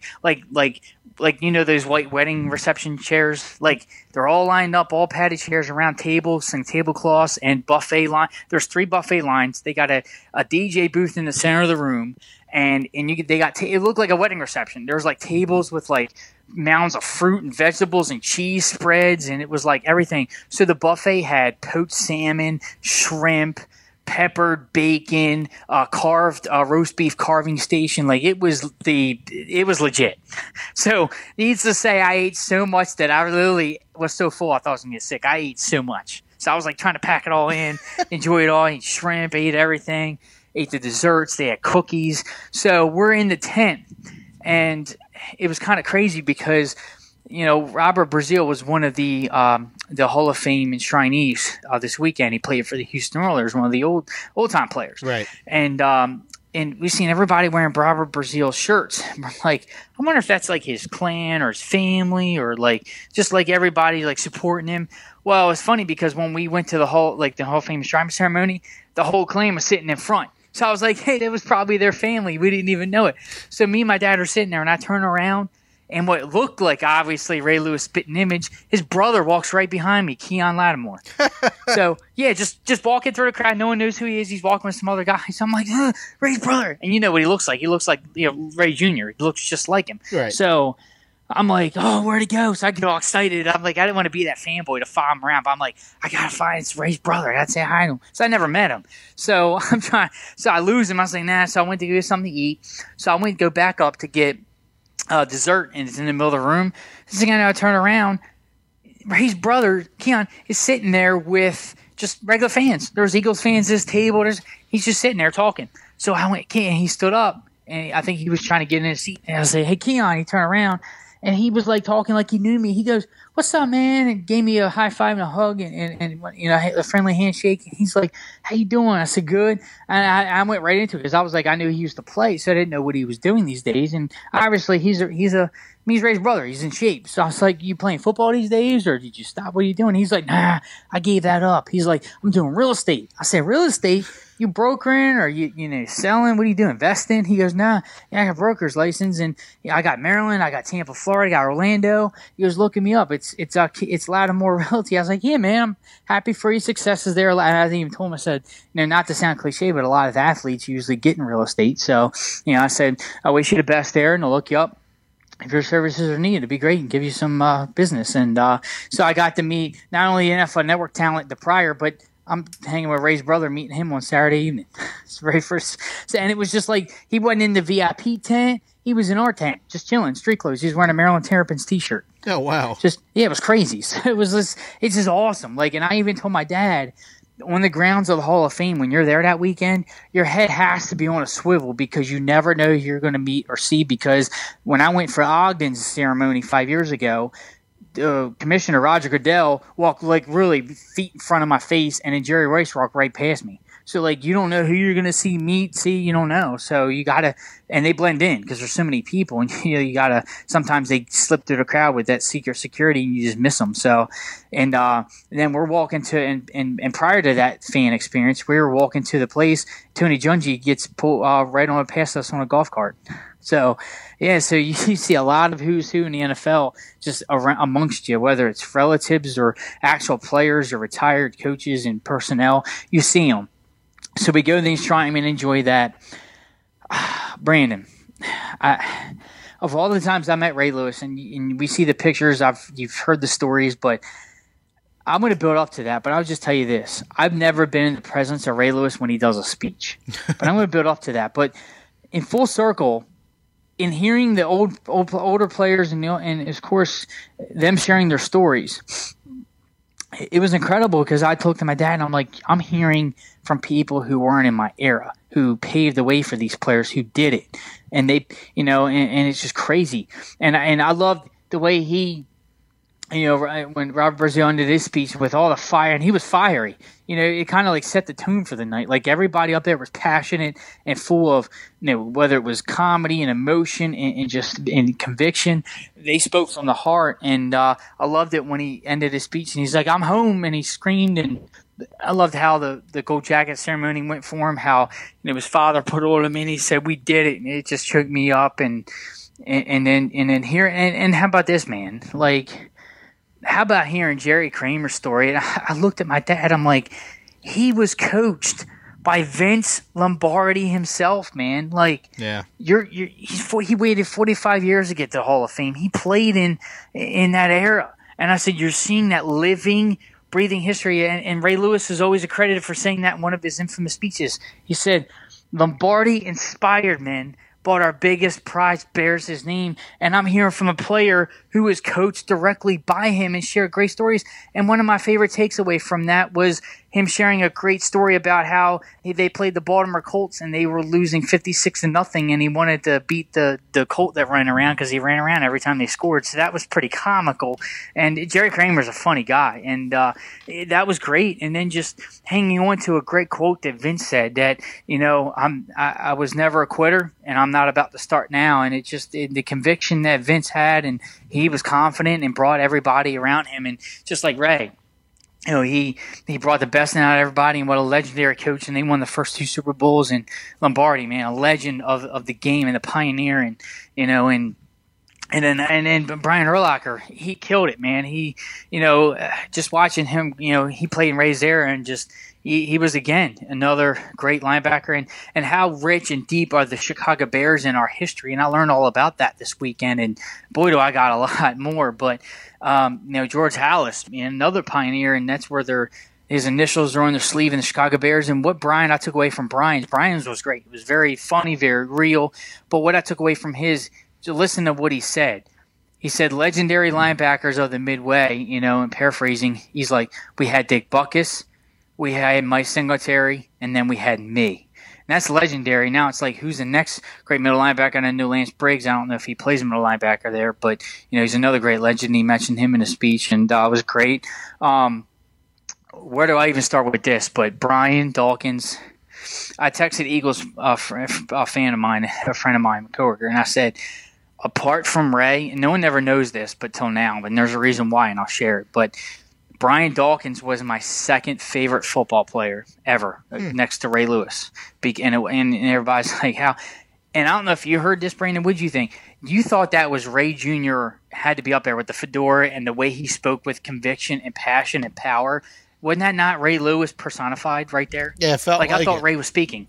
[SPEAKER 4] those white wedding reception chairs. Like they're all lined up, all padded chairs around tables and tablecloths and buffet line. There's 3 buffet lines. They got a DJ booth in the center of the room, and it looked like a wedding reception. There was like tables with like mounds of fruit and vegetables and cheese spreads, and it was like everything. So the buffet had poached salmon, shrimp, peppered bacon, carved roast beef carving station. Like it was legit. So needs to say, I ate so much that I literally was so full I thought I was gonna get sick. I ate so much, so I was like trying to pack it all in, enjoy it all. I ate shrimp, ate everything, ate the desserts. They had cookies. So we're in the tent, and it was kind of crazy because Robert Brazile was one of the Hall of Fame enshrinees this weekend. He played for the Houston Oilers, one of the old time players.
[SPEAKER 3] Right.
[SPEAKER 4] And we've seen everybody wearing Robert Brazile shirts. We're like, I wonder if that's like his clan or his family or like just like everybody like supporting him. Well, it's funny because when we went to the Hall of Fame enshrinement ceremony, the whole clan was sitting in front. So I was like, hey, that was probably their family. We didn't even know it. So me and my dad are sitting there, and I turn around. And what looked like, obviously, Ray Lewis spitting image, his brother walks right behind me, Keon Lattimore. So, yeah, just walking through the crowd. No one knows who he is. He's walking with some other guy. So I'm like, Ray's brother. And you know what he looks like. He looks like Ray Jr. He looks just like him.
[SPEAKER 3] Right.
[SPEAKER 4] So I'm like, oh, where'd he go? So I get all excited. I'm like, I didn't want to be that fanboy to follow him around. But I'm like, I got to find it's Ray's brother. I got to say hi to him. So I never met him. So I lose him. I was like, nah. So I went to get something to eat. So I went to go back up to get dessert, and it's in the middle of the room. This thing I know, I turn around, Ray's brother, Keon, is sitting there with just regular fans. There's Eagles fans at this table. He's just sitting there talking. So I went, Keon, he stood up, and I think he was trying to get in his seat. And I said, hey, Keon. He turned around, and he was like talking like he knew me. He goes, what's up, man? And gave me a high five and a hug and a friendly handshake. And he's like, how you doing? I said, good. And I went right into it because I was like, I knew he used to play, so I didn't know what he was doing these days. And obviously he's Ray's brother. He's in shape. So I was like, you playing football these days, or did you stop? What are you doing? He's like, nah, I gave that up. He's like, I'm doing real estate. I said, real estate? You brokering or you selling? What are you doing? Investing? He goes, nah, yeah, I got a broker's license, and I got Maryland, I got Tampa, Florida, I got Orlando. He goes, looking me up. It's Lattimore Realty. I was like, yeah, man, I'm happy for your successes there. And I even told him, I said, not to sound cliche, but a lot of athletes usually get in real estate. So, I said, I wish you the best there, and I'll look you up. If your services are needed, it'd be great and give you some business. And so I got to meet not only NFL Network talent, the prior, but I'm hanging with Ray's brother, meeting him on Saturday evening. It's the very first. And it was just like he wasn't in the VIP tent. He was in our tent, just chilling, street clothes. He was wearing a Maryland Terrapins t-shirt.
[SPEAKER 3] Oh, wow.
[SPEAKER 4] It was crazy. So it's just awesome. Like, and I even told my dad, on the grounds of the Hall of Fame, when you're there that weekend, your head has to be on a swivel because you never know who you're going to meet or see. Because when I went for Ogden's ceremony 5 years ago, Commissioner Roger Goodell walked like really feet in front of my face, and then Jerry Rice walked right past me. So like you don't know who you're gonna see, you don't know. So you gotta, and they blend in because there's so many people, and you gotta. Sometimes they slip through the crowd with that secret security, and you just miss them. So, and then we're walking to, and prior to that fan experience, we were walking to the place. Tony Dungy gets pulled right on past us on a golf cart. So, yeah, so you see a lot of who's who in the NFL just around, amongst you, whether it's relatives or actual players or retired coaches and personnel. You see them. So we go to these trying and enjoy that. Brandon, of all the times I met Ray Lewis, and we see the pictures, you've heard the stories, but I'm going to build up to that. But I'll just tell you this. I've never been in the presence of Ray Lewis when he does a speech. But I'm going to build up to that. But in full circle, in hearing the older players and of course them sharing their stories, it was incredible because I talked to my dad and I'm like, I'm hearing from people who weren't in my era, who paved the way for these players, who did it, and they, and it's just crazy. And I loved the way he, when Robert Brazile did his speech with all the fire, and he was fiery. It kind of like set the tone for the night. Like everybody up there was passionate and full of, whether it was comedy and emotion and just in conviction, they spoke from the heart. And I loved it when he ended his speech and he's like, "I'm home," and he screamed. And I loved how the gold jacket ceremony went for him. How his father put all of him in. He said, "We did it," and it just choked me up. And then here and how about this, man? Like, how about hearing Jerry Kramer's story? And I looked at my dad. I'm like, he was coached by Vince Lombardi himself, man. Like,
[SPEAKER 3] yeah,
[SPEAKER 4] he waited 45 years to get to the Hall of Fame. He played in that era, and I said, you're seeing that living, breathing history. And Ray Lewis is always accredited for saying that in one of his infamous speeches. He said, "Lombardi inspired men, but our biggest prize bears his name." And I'm hearing from a player who was coached directly by him and shared great stories. And one of my favorite takes away from that was him sharing a great story about how they played the Baltimore Colts and they were losing 56-0, and he wanted to beat the Colt that ran around because he ran around every time they scored. So that was pretty comical. And Jerry Kramer's a funny guy, and that was great. And then just hanging on to a great quote that Vince said that, I was never a quitter, and I'm not about to start now. And it just the conviction that Vince had, and he was confident and brought everybody around him. And just like Ray, he brought the best out of everybody, and what a legendary coach. And they won the first 2 Super Bowls. And Lombardi, man, a legend of the game and a pioneer. And then Brian Urlacher, he killed it, man. He, just watching him, he played in Ray's era, and just he was again another great linebacker. And how rich and deep are the Chicago Bears in our history. And I learned all about that this weekend. And boy, do I got a lot more. But George Halas, man, another pioneer, and that's where his initials are on their sleeve in the Chicago Bears. And what I took away from Brian's was great. It was very funny, very real. But what I took away from his, to listen to what he said. He said legendary linebackers of the Midway, and paraphrasing, he's like, we had Dick Butkus, we had Mike Singletary, and then we had me. And that's legendary. Now it's like, who's the next great middle linebacker? And I know Lance Briggs. I don't know if he plays middle linebacker there, but he's another great legend. He mentioned him in a speech, and it was great. Where do I even start with this? But Brian Dawkins, I texted Eagles a friend of mine, a coworker, and I said, apart from Ray, and no one ever knows this, but till now, and there's a reason why, and I'll share it. But Brian Dawkins was my second favorite football player ever, next to Ray Lewis. And everybody's like, how? And I don't know if you heard this, Brandon. What did you think? You thought that was Ray Jr. had to be up there with the fedora and the way he spoke with conviction and passion and power. Wasn't that not Ray Lewis personified right there?
[SPEAKER 3] Yeah, it felt like
[SPEAKER 4] I thought
[SPEAKER 3] it.
[SPEAKER 4] Ray was speaking.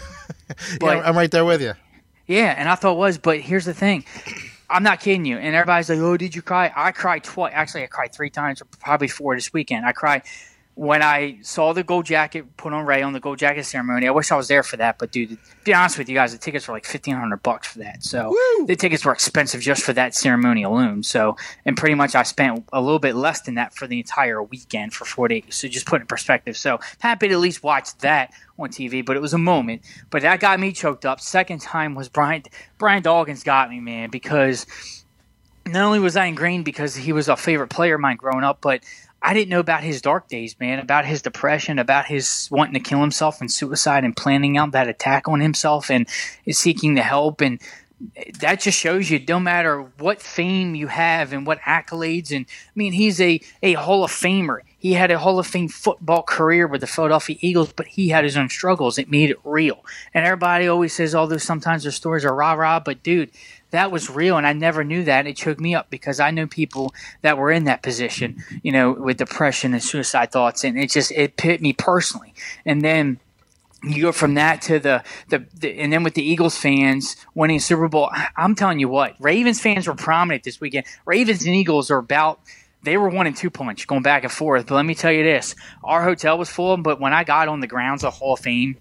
[SPEAKER 3] Yeah, I'm right there with you.
[SPEAKER 4] Yeah, and I thought it was, but here's the thing. I'm not kidding you. And everybody's like, oh, did you cry? I cried twice. Actually, I cried 3 times, or probably 4 this weekend. I cried when I saw the gold jacket put on Ray on the gold jacket ceremony. I wish I was there for that. But, dude, to be honest with you guys, the tickets were like $1,500 for that. So the tickets were expensive just for that ceremony alone. So, and pretty much I spent a little bit less than that for the entire weekend for 4 days. So just put it in perspective. So happy to at least watch that on TV, but it was a moment. But that got me choked up. Second time was Brian Dawkins got me, man, because not only was I ingrained because he was a favorite player of mine growing up, but I didn't know about his dark days, man, about his depression, about his wanting to kill himself and suicide and planning out that attack on himself and seeking the help. And that just shows you no matter what fame you have and what accolades. And I mean, he's a Hall of Famer. He had a Hall of Fame football career with the Philadelphia Eagles, but he had his own struggles. It made it real. And everybody always says, although sometimes their stories are rah-rah, but dude, that was real, and I never knew that. It choked me up because I know people that were in that position, with depression and suicide thoughts, and it hit me personally. And then you go from that to the and then with the Eagles fans winning Super Bowl, I'm telling you what, Ravens fans were prominent this weekend. Ravens and Eagles are about. They were 1-2 punch going back and forth. But let me tell you this: our hotel was full, but when I got on the grounds of Hall of Fame,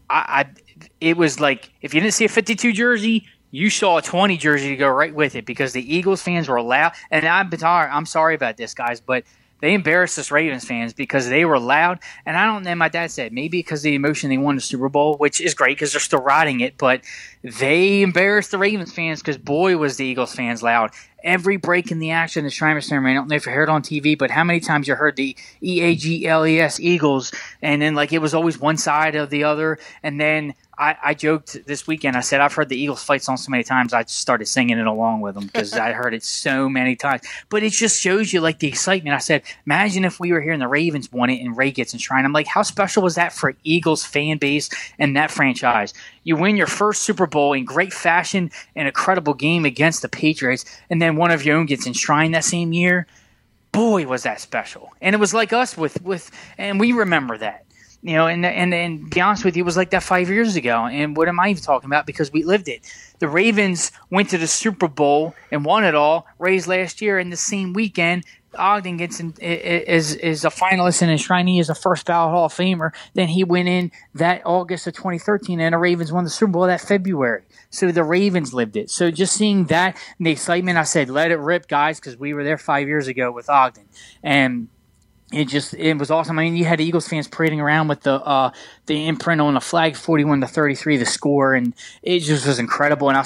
[SPEAKER 4] it was like if you didn't see a 52 jersey, you saw a 20 jersey to go right with it because the Eagles fans were loud. And I'm sorry about this, guys, but they embarrassed us Ravens fans because they were loud. And I don't know, my dad said maybe because of the emotion they won the Super Bowl, which is great because they're still riding it. But they embarrassed the Ravens fans because, boy, was the Eagles fans loud. Every break in the action, the Shriner ceremony, I don't know if you heard it on TV, but how many times you heard the EAGLES Eagles, and then like it was always one side or the other. And then I joked this weekend, I said, I've heard the Eagles fight song so many times, I just started singing it along with them because I heard it so many times. But it just shows you like the excitement. I said, imagine if we were here and the Ravens won it and Ray gets enshrined. I'm like, how special was that for Eagles fan base and that franchise? You win your first Super Bowl in great fashion, an incredible game against the Patriots, and then one of your own gets enshrined that same year. Boy, was that special. And it was like us and we remember that. And be honest with you, it was like that 5 years ago. And what am I even talking about? Because we lived it. The Ravens went to the Super Bowl and won it all. Rays last year, and the same weekend, Ogden gets is a finalist and enshrinee as a first ballot Hall of Famer. Then he went in that August of 2013, and the Ravens won the Super Bowl that February. So the Ravens lived it. So just seeing that and the excitement, I said, let it rip, guys, because we were there 5 years ago with Ogden. And it was awesome. I mean, you had Eagles fans parading around with the imprint on the flag, 41-33, the score, and it just was incredible. And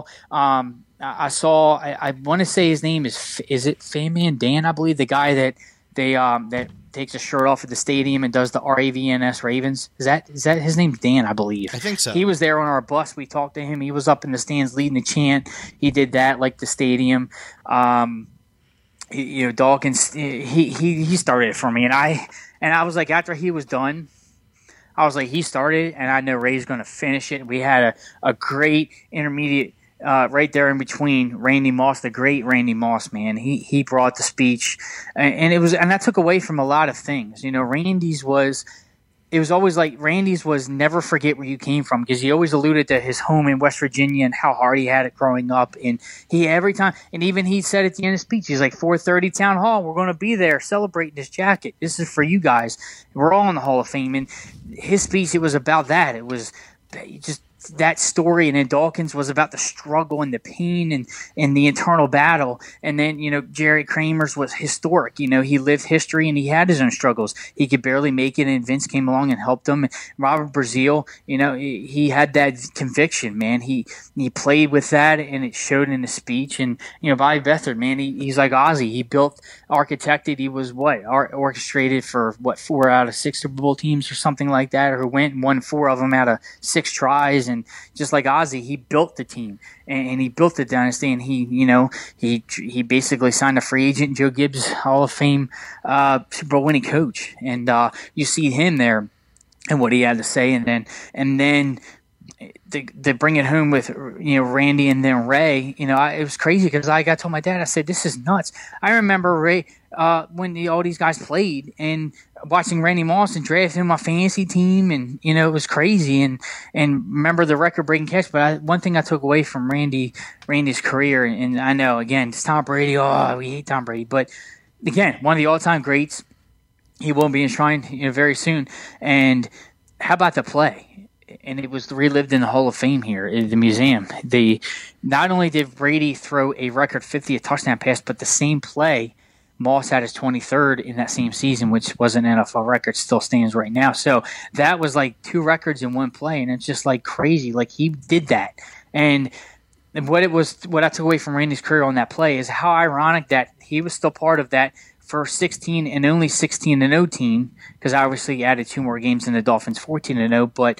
[SPEAKER 4] I want to say his name is it Fan Man Dan? I believe the guy that takes his shirt off at the stadium and does the RAVNS Ravens. Is that his name's Dan? I believe.
[SPEAKER 3] I think so.
[SPEAKER 4] He was there on our bus. We talked to him. He was up in the stands leading the chant. He did that like the stadium. Dawkins, he started it for me, and I was like, after he was done, I was like, he started, and I know Ray's going to finish it. We had a great intermediate right there in between. Randy Moss, the great Randy Moss, man, he brought the speech, and that took away from a lot of things. It was always like Randy's was never forget where you came from, because he always alluded to his home in West Virginia and how hard he had it growing up. And every time, and even he said at the end of the speech, he's like, 4:30 Town Hall, we're going to be there celebrating this jacket. This is for you guys. We're all in the Hall of Fame. And his speech, it was about that. It was just that story, and then Dawkins was about the struggle and the pain and the internal battle. And then, Jerry Kramer's was historic. He lived history and he had his own struggles. He could barely make it, and Vince came along and helped him. Robert Brazile, he had that conviction, man. He played with that, and it showed in the speech. And, Bobby Beathard, man, he's like Ozzie. He built, architected, he was orchestrated for 4 out of 6 Super Bowl teams or something like that, or who went and won 4 of them out of 6 tries. And just like Ozzie, he built the team and he built the dynasty, and he basically signed a free agent, Joe Gibbs, Hall of Fame Super Bowl winning coach. And you see him there and what he had to say, and then they bring it home with Randy and then Ray. It was crazy because I told my dad, I said, this is nuts. I remember Ray when all these guys played, and watching Randy Moss and draft him my fantasy team, and it was crazy. And remember the record breaking catch. But one thing I took away from Randy's career, and I know again it's Tom Brady. Oh, we hate Tom Brady, but again, one of the all time greats. He will be enshrined very soon. And how about the play? And it was relived in the Hall of Fame here at the museum. Not only did Brady throw a record 50th touchdown pass, but the same play, Moss had his 23rd in that same season, which was an NFL record, still stands right now. So that was like 2 records in one play, and it's just like crazy. Like he did that. And what I took away from Randy's career on that play is how ironic that he was still part of that first 16 and only 16-0 team, because obviously he added 2 more games in the Dolphins 14-0, but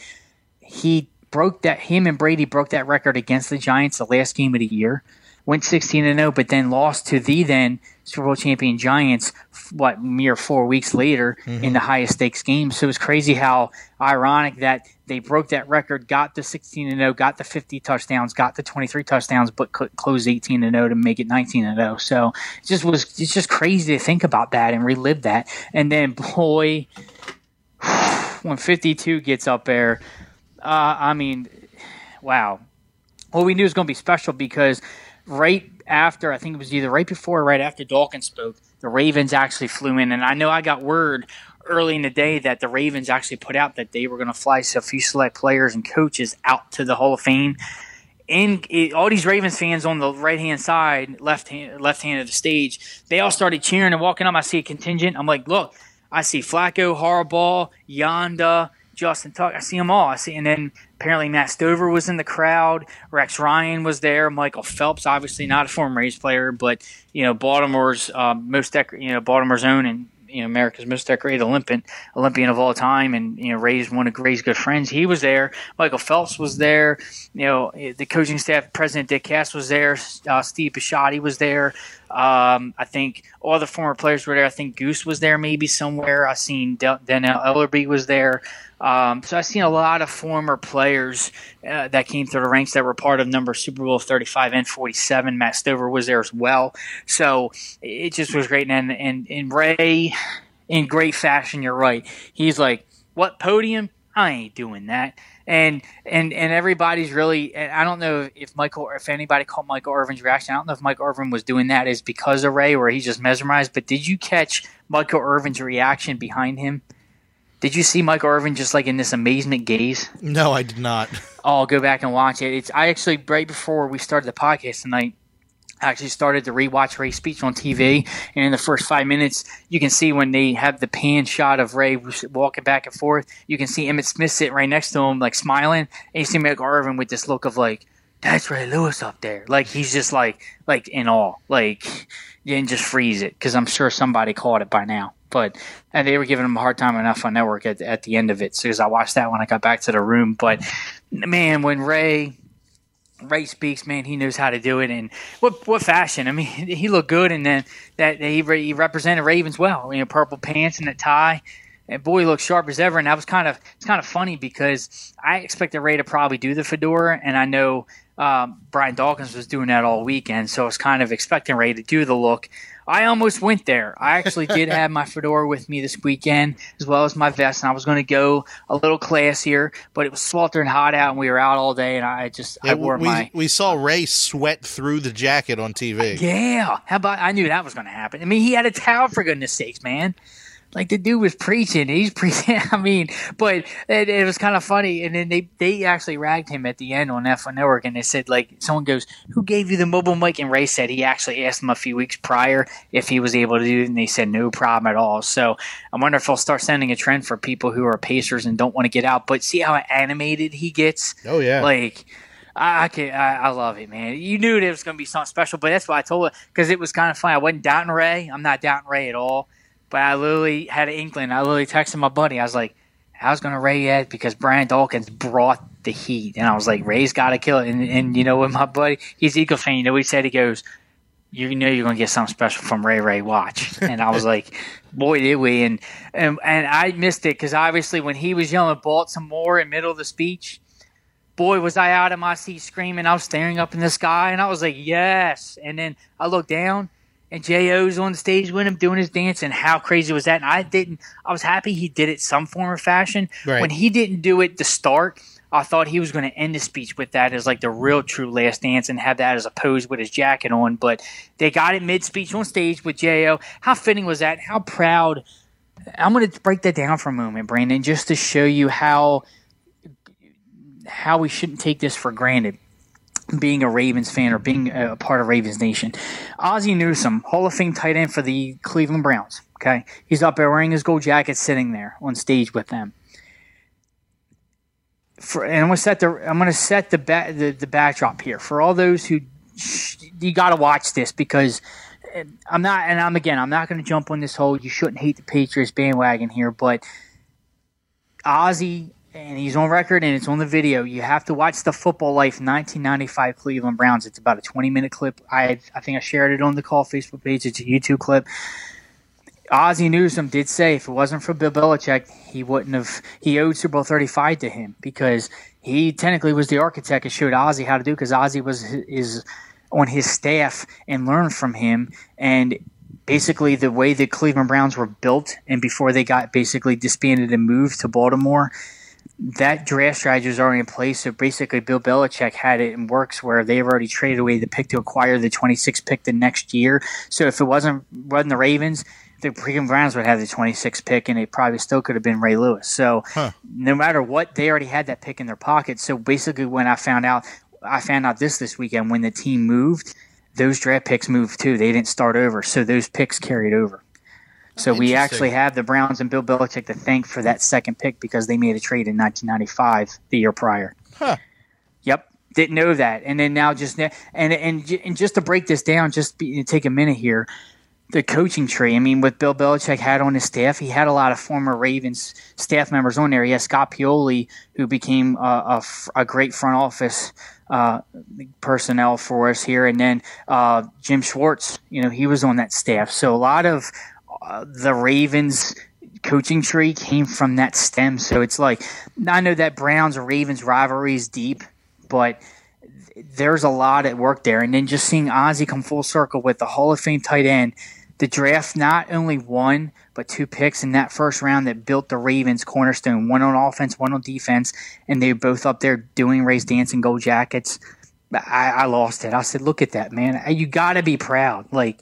[SPEAKER 4] him and Brady broke that record against the Giants the last game of the year, went 16-0, but then lost to the then Super Bowl champion Giants, mere 4 weeks later in the highest stakes game. So it was crazy how ironic that they broke that record, got the 16-0, got the 50 touchdowns, got the 23 touchdowns, but closed 18-0 to make it 19-0. So it's just crazy to think about that and relive that. And then, boy, when 52 gets up there, wow. Well, we knew it was going to be special because right after, I think it was either right before or right after Dawkins spoke, the Ravens actually flew in. And I know I got word early in the day that the Ravens actually put out that they were going to fly a few select players and coaches out to the Hall of Fame. And all these Ravens fans on the right-hand side, left hand of the stage, they all started cheering and walking up. I see a contingent. I'm like, look, I see Flacco, Harbaugh, Yonda, Justin Tuck. I see them all. And then apparently Matt Stover was in the crowd. Rex Ryan was there. Michael Phelps, obviously not a former Rays player, but Baltimore's Baltimore's own and America's most decorated Olympian of all time, and Ray's one of Ray's good friends. He was there. Michael Phelps was there. The coaching staff, President Dick Cass was there. Steve Bisciotti was there. I think all the former players were there. I think Goose was there maybe somewhere. I seen Daniel Ellerby was there. So I've seen a lot of former players that came through the ranks that were part of number Super Bowl 35 and 47. Matt Stover was there as well. So it just was great. And Ray, in great fashion, you're right. He's like, what, podium? I ain't doing that. And everybody's really, and I don't know if anybody caught Michael Irvin's reaction. I don't know if Michael Irvin was doing that is because of Ray or he's just mesmerized. But did you catch Michael Irvin's reaction behind him? Did you see Michael Irvin just like in this amazement gaze?
[SPEAKER 3] No, I did not.
[SPEAKER 4] Oh, go back and watch it. I actually, right before we started the podcast tonight, I actually started to rewatch Ray's speech on TV. And in the first 5 minutes, you can see when they have the pan shot of Ray walking back and forth, you can see Emmitt Smith sitting right next to him, like smiling. And you see Michael Irvin with this look of like, that's Ray Lewis up there. Like he's just like in awe. Like you didn't just freeze it because I'm sure somebody caught it by now. But they were giving him a hard time enough on Network at the end of it. So because I watched that when I got back to the room. But man, when Ray speaks, man, he knows how to do it. And what fashion? I mean, he looked good, and then that he represented Ravens well. Purple pants and a tie. And boy, he looked sharp as ever. And that was it's kind of funny because I expected Ray to probably do the fedora, and I know Brian Dawkins was doing that all weekend, so I was kind of expecting Ray to do the look. I almost went there. I actually did have my fedora with me this weekend, as well as my vest, and I was going to go a little classier, but it was sweltering hot out, and we were out all day, and I wore my...
[SPEAKER 3] We saw Ray sweat through the jacket on TV.
[SPEAKER 4] Yeah. How about... I knew that was going to happen. I mean, he had a towel, for goodness sakes, man. Like the dude was preaching. He's preaching. I mean, but it was kind of funny. And then they actually ragged him at the end on F1 Network, and they said, like, someone goes, "Who gave you the mobile mic?" And Ray said he actually asked him a few weeks prior if he was able to do it, and they said no problem at all. So I wonder if he'll start sending a trend for people who are Pacers and don't want to get out. But see how animated he gets?
[SPEAKER 3] Oh yeah,
[SPEAKER 4] like. I love it, man. You knew it was going to be something special, but that's why I told her, because it was kind of funny. I wasn't doubting Ray. I'm not doubting Ray at all. But I literally had an inkling. I literally texted my buddy. I was like, how's going to Ray yet? Because Brian Dawkins brought the heat. And I was like, Ray's got to kill it. And you know what, my buddy, he's Eagle fan. You know what he said? He goes, you know you're going to get something special from Ray. Watch. And I was like, boy, did we. And I missed it because obviously when he was yelling Baltimore in the middle of the speech, boy, was I out of my seat screaming. I was staring up in the sky, and I was like, yes. And then I looked down, and J.O.'s on the stage with him doing his dance, and how crazy was that? And I was happy he did it some form or fashion.
[SPEAKER 3] Right.
[SPEAKER 4] When he didn't do it to start, I thought he was going to end the speech with that as like the real true last dance and have that as a pose with his jacket on. But they got it mid-speech on stage with J.O. How fitting was that? How proud. I'm going to break that down for a moment, Brandon, just to show you how we shouldn't take this for granted, being a Ravens fan or being a part of Ravens Nation. Ozzie Newsome, Hall of Fame tight end for the Cleveland Browns. Okay, he's up there wearing his gold jacket, sitting there on stage with them. And I'm going to set the backdrop here for all those who you got to watch this, because I'm not going to jump on this whole you shouldn't hate the Patriots bandwagon here, but Ozzie. And he's on record, and it's on the video. You have to watch the Football Life 1995 Cleveland Browns. It's about a 20-minute clip. I think I shared it on the Call Facebook page. It's a YouTube clip. Ozzie Newsome did say if it wasn't for Bill Belichick, he owed Super Bowl 35 to him, because he technically was the architect and showed Ozzie how to do, because Ozzie was on his staff and learned from him. And basically the way the Cleveland Browns were built, and before they got basically disbanded and moved to Baltimore, that draft strategy was already in place. So basically Bill Belichick had it in works where they've already traded away the pick to acquire the 26th pick the next year. So if it wasn't the Ravens, the Cleveland Browns would have the 26th pick, and it probably still could have been Ray Lewis. So no matter what, they already had that pick in their pocket. So basically when I found out this weekend, when the team moved, those draft picks moved too. They didn't start over. So those picks carried over. So we actually have the Browns and Bill Belichick to thank for that second pick, because they made a trade in 1995, the year prior.
[SPEAKER 3] Huh.
[SPEAKER 4] Yep, didn't know that. And then now just to break this down, take a minute here. The coaching tree. I mean, what Bill Belichick had on his staff, he had a lot of former Ravens staff members on there. He has Scott Pioli, who became a great front office personnel for us here, and then Jim Schwartz. He was on that staff. So a lot of the Ravens coaching tree came from that stem. So it's like, I know that Browns and Ravens rivalry is deep, but there's a lot at work there. And then just seeing Ozzie come full circle with the Hall of Fame tight end, the draft not only one, but two picks in that first round that built the Ravens cornerstone, one on offense, one on defense, and they were both up there doing Ray's dancing gold jackets. I lost it. I said, look at that, man. You got to be proud. Like,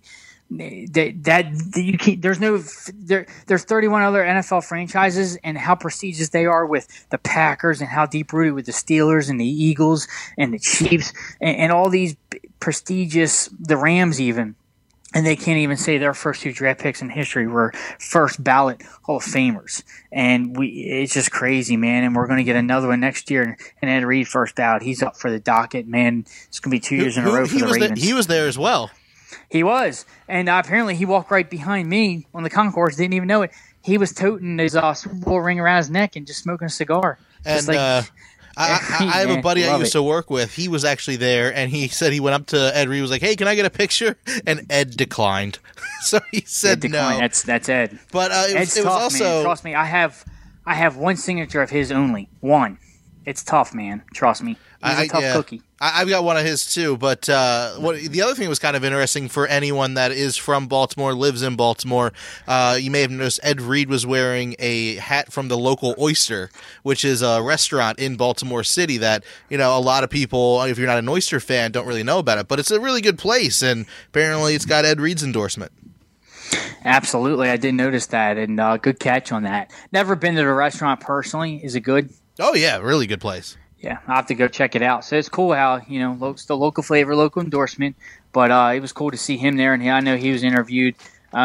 [SPEAKER 4] that you can't, there's 31 other NFL franchises, and how prestigious they are with the Packers, and how deep rooted with the Steelers and the Eagles and the Chiefs and all these prestigious, the Rams even, and they can't even say their first two draft picks in history were first ballot Hall of Famers. And it's just crazy, man. And we're going to get another one next year. And Ed Reed first ballot, he's up for the docket, man. It's going to be 2 years in a row for the Ravens.
[SPEAKER 3] He was there as well.
[SPEAKER 4] He was, and apparently he walked right behind me on the concourse. Didn't even know it. He was toting his Super Bowl ring around his neck and just smoking a cigar.
[SPEAKER 3] And I have a buddy I used to work with. He was actually there, and he said he went up to Ed Reed, was like, "Hey, can I get a picture?" And Ed declined. So he said no.
[SPEAKER 4] That's Ed.
[SPEAKER 3] But it was
[SPEAKER 4] tough,
[SPEAKER 3] also,
[SPEAKER 4] man. Trust me, I have one signature of his only one. It's tough, man. Trust me. He's a tough cookie.
[SPEAKER 3] I've got one of his too, but the other thing was kind of interesting for anyone that is from Baltimore, lives in Baltimore. You may have noticed Ed Reed was wearing a hat from the local Oyster, which is a restaurant in Baltimore City that, a lot of people, if you're not an Oyster fan, don't really know about it. But it's a really good place, and apparently it's got Ed Reed's endorsement.
[SPEAKER 4] Absolutely, I did notice that, and good catch on that. Never been to the restaurant personally. Is it good?
[SPEAKER 3] Oh yeah, really good place.
[SPEAKER 4] Yeah, I'll have to go check it out. So it's cool how, still local flavor, local endorsement, but it was cool to see him there. And I know he was interviewed,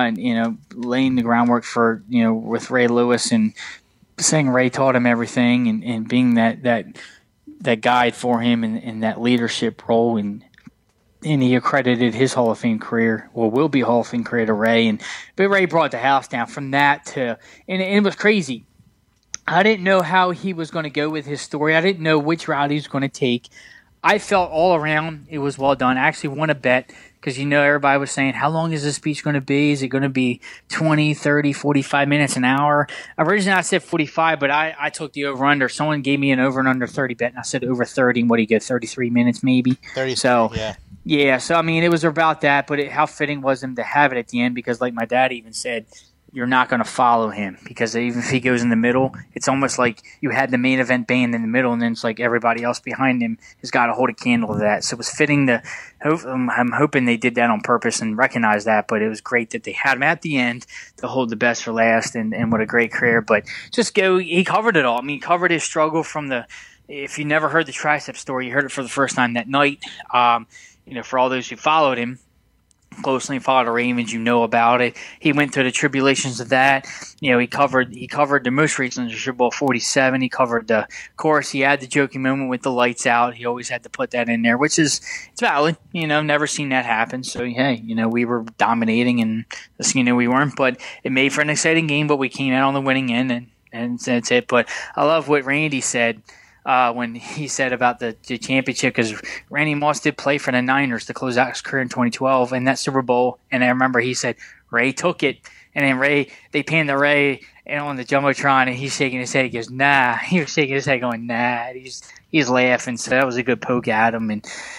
[SPEAKER 4] laying the groundwork for, with Ray Lewis and saying Ray taught him everything and being that guide for him in that leadership role. And he accredited his Hall of Fame career, or will be Hall of Fame career, to Ray. But Ray brought the house down from that to, and it was crazy. I didn't know how he was going to go with his story. I didn't know which route he was going to take. I felt all around it was well done. I actually won a bet because, everybody was saying, how long is this speech going to be? Is it going to be 20, 30, 45 minutes, an hour? Originally, I said 45, but I took the over-under. Someone gave me an over and under 30 bet, and I said over 30. And what do you get, 33 minutes maybe?
[SPEAKER 3] 30,
[SPEAKER 4] so,
[SPEAKER 3] yeah.
[SPEAKER 4] Yeah, so, it was about that, but how fitting was him to have it at the end because, like my dad even said, you're not going to follow him because even if he goes in the middle, it's almost like you had the main event band in the middle, and then it's like everybody else behind him has got to hold a candle to that. So it was fitting to I'm hoping they did that on purpose and recognize that, but it was great that they had him at the end to hold the best for last, and what a great career. But he covered it all. He covered his struggle from if you never heard the tricep story, you heard it for the first time that night. For all those who followed him closely, followed the Ravens, about it. He went through the tribulations of that. He covered the most recent Super Bowl 47. He covered of course, he had the joking moment with the lights out. He always had to put that in there, which it's valid. Never seen that happen. So, hey, we were dominating and we weren't, but it made for an exciting game, but we came out on the winning end and that's it. But I love what Randy said. When he said about the championship, because Randy Moss did play for the Niners to close out his career in 2012 in that Super Bowl, and I remember he said Ray took it, and then they panned to Ray and on the jumbotron, and he's shaking his head. He goes, "Nah." He was shaking his head, going, "Nah." He's laughing, so that was a good poke at him,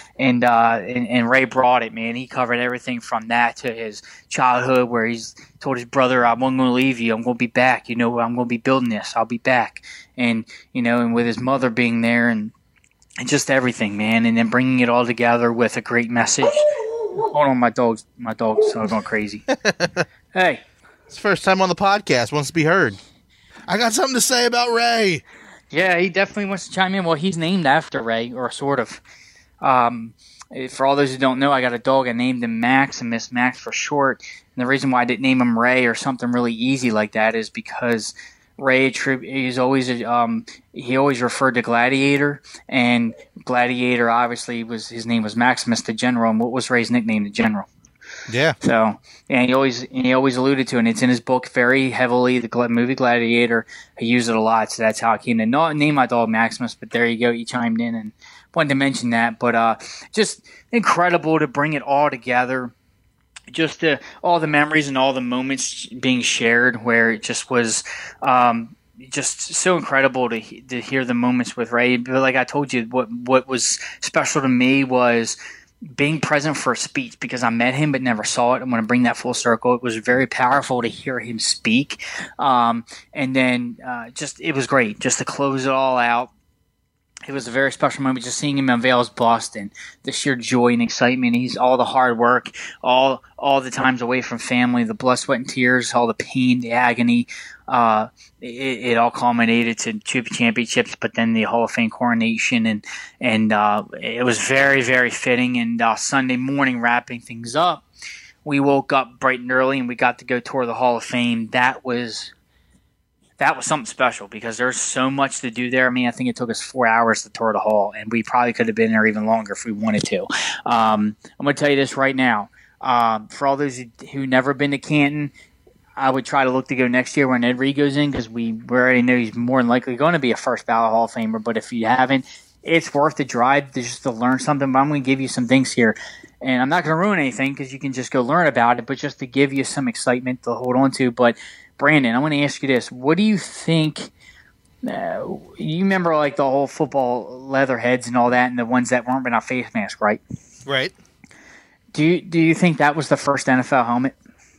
[SPEAKER 4] and Ray brought it, man. He covered everything from that to his childhood, where he's told his brother, "I'm not going to leave you. I'm going to be back. I'm going to be building this. I'll be back." And and with his mother being there, and just everything, man. And then bringing it all together with a great message. Hold on, my dog's going crazy. Hey,
[SPEAKER 3] it's the first time on the podcast. Wants to be heard. I got something to say about Ray.
[SPEAKER 4] Yeah, he definitely wants to chime in. Well, he's named after Ray, or sort of. For all those who don't know, I got a dog. I named him Max, and Miss Max for short. And the reason why I didn't name him Ray or something really easy like that is because Ray he always referred to Gladiator, and Gladiator obviously his name was Maximus the General, and what was Ray's nickname? The General.
[SPEAKER 3] Yeah.
[SPEAKER 4] So, and he always alluded to it, and it's in his book very heavily, the movie Gladiator. I use it a lot, so that's how I came to name my dog Maximus, but there you go, he chimed in and wanted to mention that. But just incredible to bring it all together. Just all the memories and all the moments being shared, where it just was just so incredible to hear the moments with Ray. But like I told you, what was special to me was being present for a speech, because I met him but never saw it. I'm going to bring that full circle. It was very powerful to hear him speak. And then it was great just to close it all out. It was a very special moment just seeing him unveil his bust and the sheer joy and excitement. He's all the hard work, all the times away from family, the blood, sweat, and tears, all the pain, the agony. It all culminated to two championships, but then the Hall of Fame coronation, and it was very, very fitting. And Sunday morning, wrapping things up, we woke up bright and early, and we got to go tour the Hall of Fame. That was something special because there's so much to do there. I think it took us 4 hours to tour the hall, and we probably could have been there even longer if we wanted to. I'm going to tell you this right now. For all those who never been to Canton, I would try to look to go next year when Ed Reed goes in, because we already know he's more than likely going to be a first ballot Hall of Famer. But if you haven't, it's worth the drive just to learn something. But I'm going to give you some things here. And I'm not going to ruin anything because you can just go learn about it, but just to give you some excitement to hold on to. But Brandon, I want to ask you this. What do you think you remember like the whole football leather heads and all that, and the ones that weren't without face mask, right?
[SPEAKER 3] Right.
[SPEAKER 4] Do you think that was the first NFL helmet?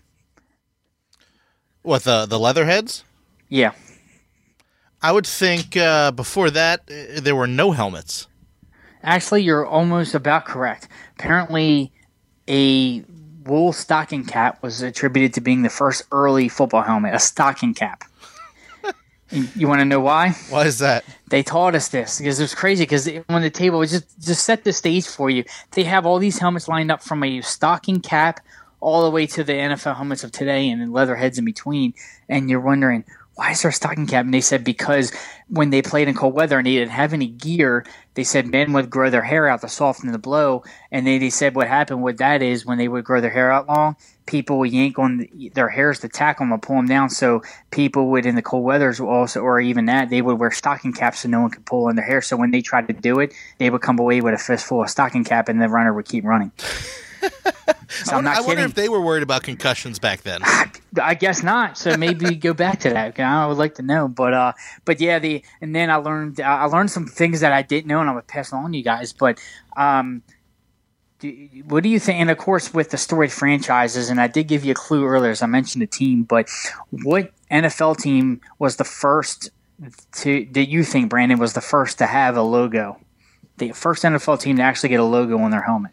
[SPEAKER 3] What, the leather heads?
[SPEAKER 4] Yeah.
[SPEAKER 3] I would think before that there were no helmets.
[SPEAKER 4] Actually, you're almost about correct. Apparently, a wool stocking cap was attributed to being the first early football helmet, a stocking cap. You want to know why?
[SPEAKER 3] Why is that?
[SPEAKER 4] They taught us this because it was crazy. Because on the table, just set the stage for you. They have all these helmets lined up from a stocking cap all the way to the NFL helmets of today, and then leather heads in between. And you're wondering, why is there a stocking cap? And they said because when they played in cold weather and they didn't have any gear, they said men would grow their hair out to soften the blow. And they said what happened with that is when they would grow their hair out long, people would yank on their hairs to tackle them or pull them down. So people would, in the cold weathers also, or even that, they would wear stocking caps so no one could pull on their hair. So when they tried to do it, they would come away with a fistful of stocking cap and the runner would keep running. So
[SPEAKER 3] I wonder if they were worried about concussions back then.
[SPEAKER 4] I guess not. So maybe go back to that. I would like to know. But yeah, and then I learned some things that I didn't know, and I would pass on to you guys. But what do you think? And of course, with the storied franchises, and I did give you a clue earlier as I mentioned the team. But what NFL team was the first that you think, Brandon, was the first to have a logo? The first NFL team to actually get a logo on their helmet.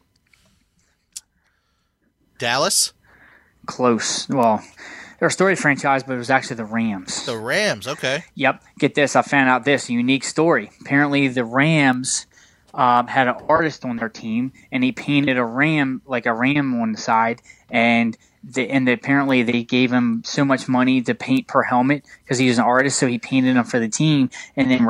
[SPEAKER 3] Dallas?
[SPEAKER 4] Close. Well, they're a storied franchise, but it was actually the Rams.
[SPEAKER 3] The Rams, okay.
[SPEAKER 4] Yep. Get this. I found out this unique story. Apparently, the Rams had an artist on their team, and he painted a ram, like a ram on the side, and apparently they gave him so much money to paint per helmet because he was an artist, so he painted them for the team. And then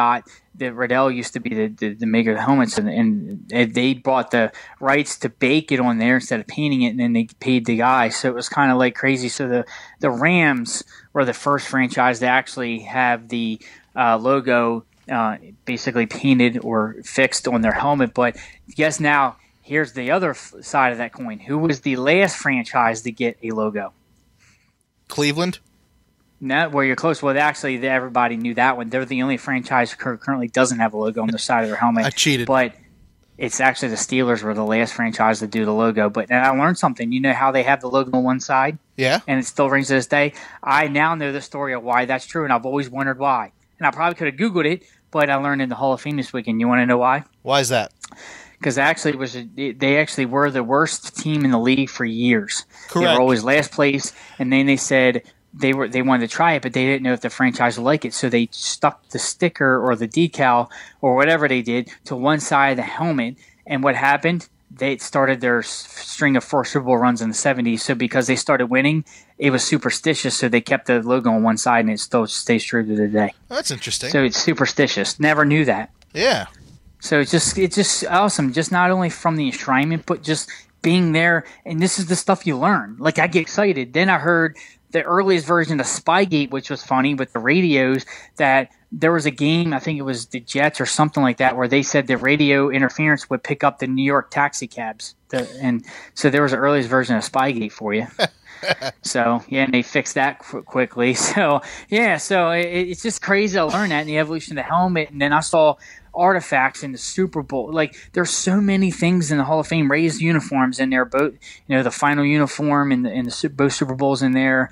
[SPEAKER 4] Riddell used to be the maker of the helmets, and they bought the rights to bake it on there instead of painting it, and then they paid the guy. So it was kind of like crazy. So the Rams were the first franchise to actually have the logo basically painted or fixed on their helmet. But guess now, here's the other side of that coin. Who was the last franchise to get a logo?
[SPEAKER 3] Cleveland?
[SPEAKER 4] No, well, you're close. Well, actually, everybody knew that one. They're the only franchise who currently doesn't have a logo on the side of their helmet.
[SPEAKER 3] I cheated.
[SPEAKER 4] But it's actually the Steelers were the last franchise to do the logo. But and I learned something. You know how they have the logo on one side?
[SPEAKER 3] Yeah.
[SPEAKER 4] And it still rings to this day? I now know the story of why that's true, and I've always wondered why. And I probably could have Googled it, but I learned in the Hall of Fame this weekend. You want to know why?
[SPEAKER 3] Why is that?
[SPEAKER 4] Because they actually were the worst team in the league for years.
[SPEAKER 3] Correct.
[SPEAKER 4] They were always last place, and then they said they wanted to try it, but they didn't know if the franchise would like it, so they stuck the sticker or the decal or whatever they did to one side of the helmet. And what happened? They started their string of 4 Super Bowl runs in the 70s. So because they started winning, it was superstitious. So they kept the logo on one side, and it still stays true to today.
[SPEAKER 3] That's interesting.
[SPEAKER 4] So it's superstitious. Never knew that.
[SPEAKER 3] Yeah.
[SPEAKER 4] So it's just awesome. Just not only from the enshrinement, but just being there. And this is the stuff you learn. Like, I get excited. Then I heard the earliest version of Spygate, which was funny with the radios, that there was a game, I think it was the Jets or something like that, where they said the radio interference would pick up the New York taxi cabs. And so there was the earliest version of Spygate for you. So, yeah, and they fixed that quickly. So, yeah, so it's just crazy to learn that in the evolution of the helmet. And then I saw artifacts in the Super Bowl. Like, there's so many things in the Hall of Fame. Ray's uniforms in there, both, the final uniform and both Super Bowls in there.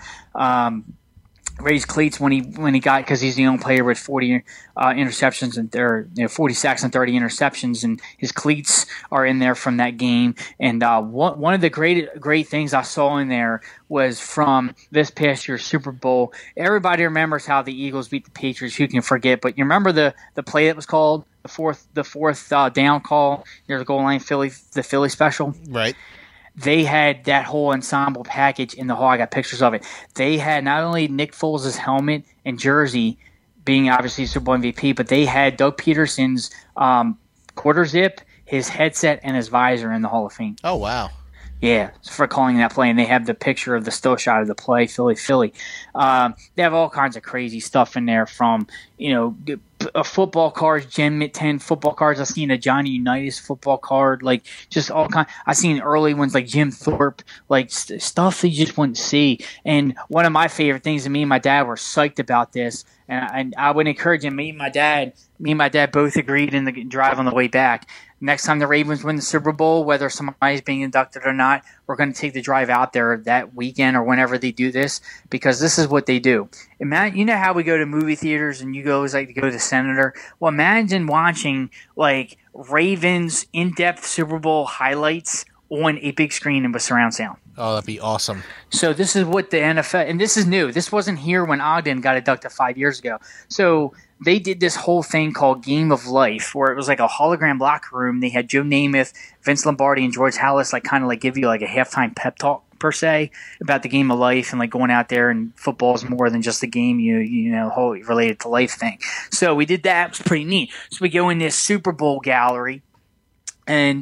[SPEAKER 4] Ray's cleats when he got, because he's the only player with 40 interceptions and 40 sacks and 30 interceptions, and his cleats are in there from that game. And one of the great things I saw in there was from this past year's Super Bowl. Everybody remembers how the Eagles beat the Patriots. Who can forget? But you remember the play that was called, the fourth down call near the goal line, the Philly special,
[SPEAKER 3] right?
[SPEAKER 4] They had that whole ensemble package in the hall. I got pictures of it. They had not only Nick Foles' helmet and jersey being obviously Super Bowl MVP, but they had Doug Peterson's quarter zip, his headset, and his visor in the Hall of Fame.
[SPEAKER 3] Oh, wow.
[SPEAKER 4] Yeah, for calling that play. And they have the picture of the still shot of the play, Philly. They have all kinds of crazy stuff in there from, football cards, Gen Mit 10 football cards. I've seen a Johnny Unitas football card, like just all kind. I've seen early ones like Jim Thorpe, like stuff that you just wouldn't see. And one of my favorite things, and me and my dad were psyched about this, and I would encourage him. Me and my dad both agreed in the drive on the way back. Next time the Ravens win the Super Bowl, whether somebody's being inducted or not, we're going to take the drive out there that weekend or whenever they do this, because this is what they do. You know how we go to movie theaters and you guys like to go to the Senator? Well, imagine watching like Ravens in-depth Super Bowl highlights on a big screen and with surround sound.
[SPEAKER 3] Oh, that'd be awesome.
[SPEAKER 4] So this is what the NFL, and this is new. This wasn't here when Ogden got inducted 5 years ago. So they did this whole thing called Game of Life, where it was like a hologram locker room. They had Joe Namath, Vince Lombardi, and George Halas kind of give you a halftime pep talk per se about the game of life and going out there, and football is more than just a game, whole related to life thing. So we did that. It was pretty neat. So we go in this Super Bowl gallery, and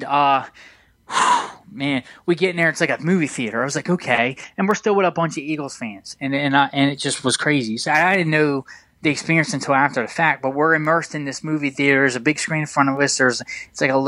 [SPEAKER 4] man, we get in there. It's like a movie theater. I was like, okay, and we're still with a bunch of Eagles fans, and it just was crazy. So I didn't know the experience until after the fact. But we're immersed in this movie theater. There's a big screen in front of us. It's like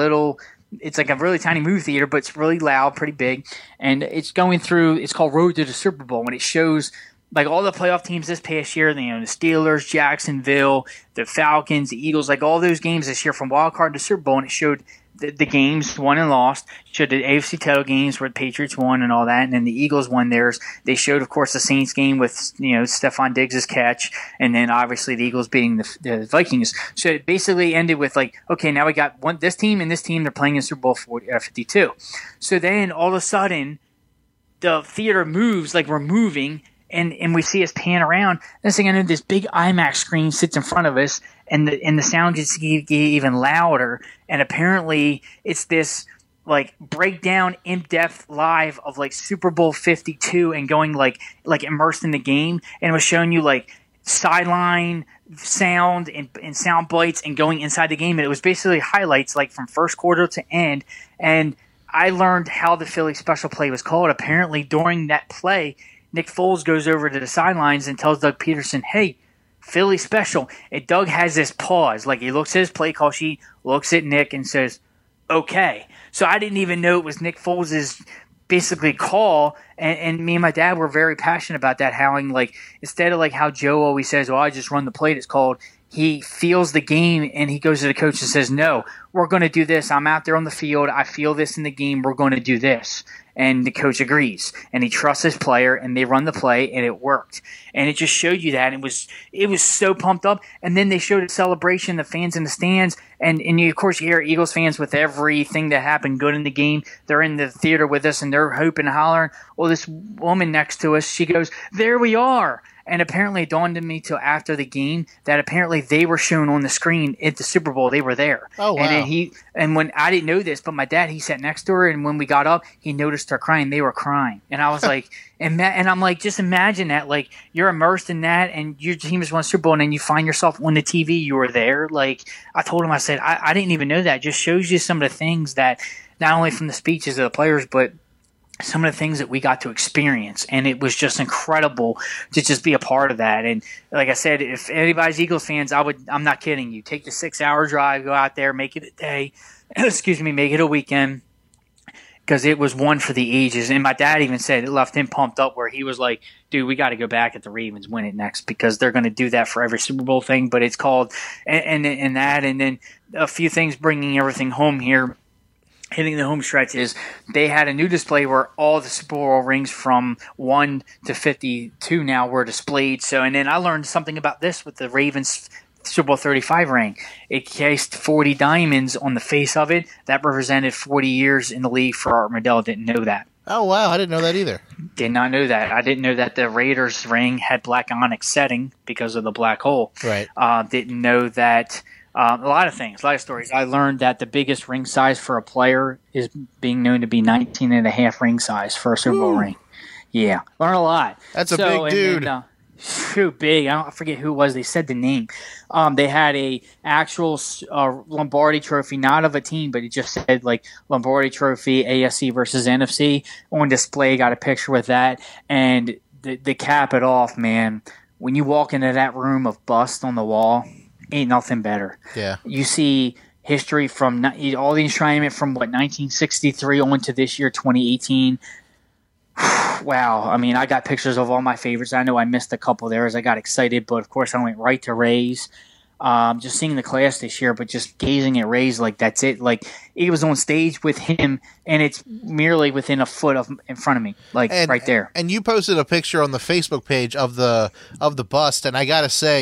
[SPEAKER 4] a really tiny movie theater, but it's really loud, pretty big, and it's going through. It's called Road to the Super Bowl, and it shows all the playoff teams this past year. The Steelers, Jacksonville, the Falcons, the Eagles, all those games this year from wild card to Super Bowl, and it showed the games won and lost. Showed the AFC title games where the Patriots won and all that, and then the Eagles won theirs. They showed, of course, the Saints game with Stephon Diggs' catch, and then obviously the Eagles beating the Vikings. So it basically ended with okay, now we got this team and this team. They're playing in Super Bowl 52. So then all of a sudden, the theater moves we're moving. And we see us pan around. Next thing I know, this big IMAX screen sits in front of us, and the sound gets even louder. And apparently, it's this breakdown, in-depth live of Super Bowl 52, and going immersed in the game. And it was showing you sideline sound and sound bites, and going inside the game. And it was basically highlights from first quarter to end. And I learned how the Philly special play was called. Apparently, during that play, Nick Foles goes over to the sidelines and tells Doug Peterson, hey, Philly special. And Doug has this pause. He looks at his play call sheet, looks at Nick, and says, okay. So I didn't even know it was Nick Foles' basically call. And me and my dad were very passionate about that. How instead of how Joe always says, I just run the play, it's called, he feels the game and he goes to the coach and says, no, we're going to do this. I'm out there on the field. I feel this in the game. We're going to do this. And the coach agrees, and he trusts his player, and they run the play, and it worked. And it just showed you that. It was so pumped up. And then they showed a celebration, the fans in the stands, and of course you hear Eagles fans with everything that happened good in the game. They're in the theater with us, and they're hooping and hollering. Well, this woman next to us, she goes, there we are. And apparently it dawned on me till after the game that apparently they were shown on the screen at the Super Bowl. They were there.
[SPEAKER 3] Oh, wow.
[SPEAKER 4] And when I didn't know this, but my dad, he sat next to her, and when we got up, he noticed her crying. They were crying. And I was and I'm just imagine that, you're immersed in that, and your team has won Super Bowl, and then you find yourself on the TV, you were there. I told him, I said, I didn't even know that. It just shows you some of the things that, not only from the speeches of the players, but some of the things that we got to experience, and it was just incredible to just be a part of that. And like I said, if anybody's Eagles fans, I'm not kidding you. Take the 6-hour drive, go out there, make it a day, make it a weekend, because it was one for the ages. And my dad even said it left him pumped up, where he was like, dude, we got to go back if the Ravens win it next, because they're going to do that for every Super Bowl thing. But it's called, and that, and then a few things bringing everything home here. Hitting the home stretch is they had a new display where all the Super Bowl rings from 1 to 52 now were displayed. So, and then I learned something about this with the Ravens Super Bowl 35 ring. It cased 40 diamonds on the face of it. That represented 40 years in the league for Art Modell. Didn't know that.
[SPEAKER 3] Oh, wow. I didn't know that either.
[SPEAKER 4] Did not know that. I didn't know that the Raiders ring had black onyx setting because of the black hole.
[SPEAKER 3] Right.
[SPEAKER 4] Didn't know that. A lot of things, a lot of stories. I learned that the biggest ring size for a player is being known to be 19 and a half ring size for a Super Bowl ring. Yeah, learn a lot.
[SPEAKER 3] That's a big dude.
[SPEAKER 4] Too big. I forget who it was. They said the name. They had a actual Lombardi trophy, not of a team, but it just said Lombardi trophy, AFC versus NFC on display. Got a picture with that, and to cap it off, man, when you walk into that room of bust on the wall, ain't nothing better.
[SPEAKER 3] Yeah.
[SPEAKER 4] You see history from all the enshrinement from 1963 on to this year, 2018. Wow. I mean, I got pictures of all my favorites. I know I missed a couple there as I got excited, but of course I went right to Ray's. Just seeing the class this year, but just gazing at Ray's, that's it. It was on stage with him, and it's merely within a foot in front of me, right there.
[SPEAKER 3] And you posted a picture on the Facebook page of the bust, and I gotta say,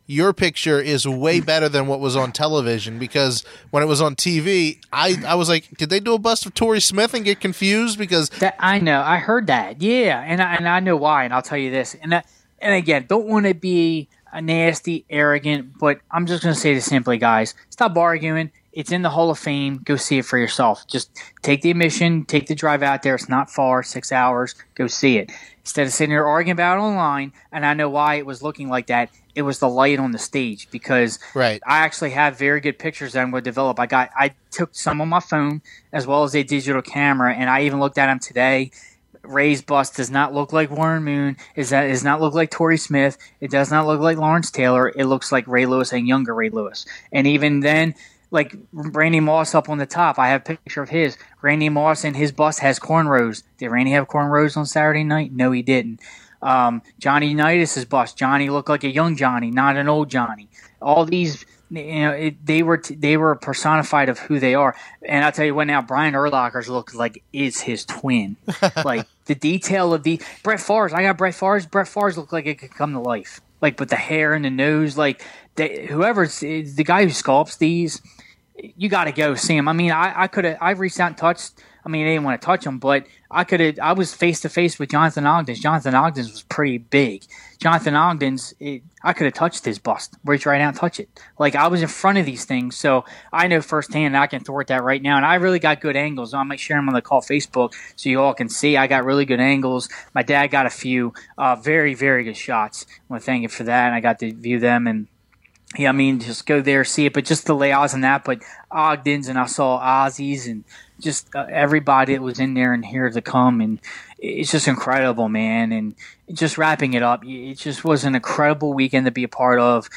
[SPEAKER 3] your picture is way better than what was on television, because when it was on TV, I was like, did they do a bust of Torrey Smith and get confused? Because
[SPEAKER 4] I know, I heard that, yeah, and I know why, and I'll tell you this, and again, don't want to be a nasty, arrogant, but I'm just going to say this simply, guys. Stop arguing. It's in the Hall of Fame. Go see it for yourself. Just take the admission, take the drive out there. It's not far, 6 hours. Go see it. Instead of sitting there arguing about it online, and I know why it was looking like that, it was the light on the stage, because
[SPEAKER 3] right.
[SPEAKER 4] I actually have very good pictures that I'm going to develop. I took some on my phone as well as a digital camera, and I even looked at them today. Ray's bust does not look like Warren Moon. It does not look like Torrey Smith. It does not look like Lawrence Taylor. It looks like Ray Lewis and younger Ray Lewis. And even then, like Randy Moss up on the top, I have a picture of his. Randy Moss and his bust has cornrows. Did Randy have cornrows on Saturday night? No, he didn't. Johnny Unitas' bust. Johnny looked like a young Johnny, not an old Johnny. All these, they were personified of who they are. And I'll tell you what now, Brian Urlacher's looks like is his twin. Like the detail of the Brett Favre's. I got Brett Favre's. Brett Favre's looked like it could come to life. Like with the hair and the nose, like whoever's the guy who sculpts these, you got to go see him. I mean, I reached out and touched. I mean, I didn't want to touch him, but I was face to face with Jonathan Ogden's. Jonathan Ogden's was pretty big. Jonathan Ogden's, I could have touched his bust, reach right out and touch it. Like I was in front of these things, so I know firsthand. I can thwart that right now, and I really got good angles. I might share them on the call Facebook so you all can see. I got really good angles. My dad got a few very, very good shots. I want to thank him for that, and I got to view them and. Yeah, I mean, just go there, see it. But just the layouts and that. But Ogden's, and I saw Ozzy's, and just everybody that was in there and here to come. And it's just incredible, man. And just wrapping it up, it just was an incredible weekend to be a part of.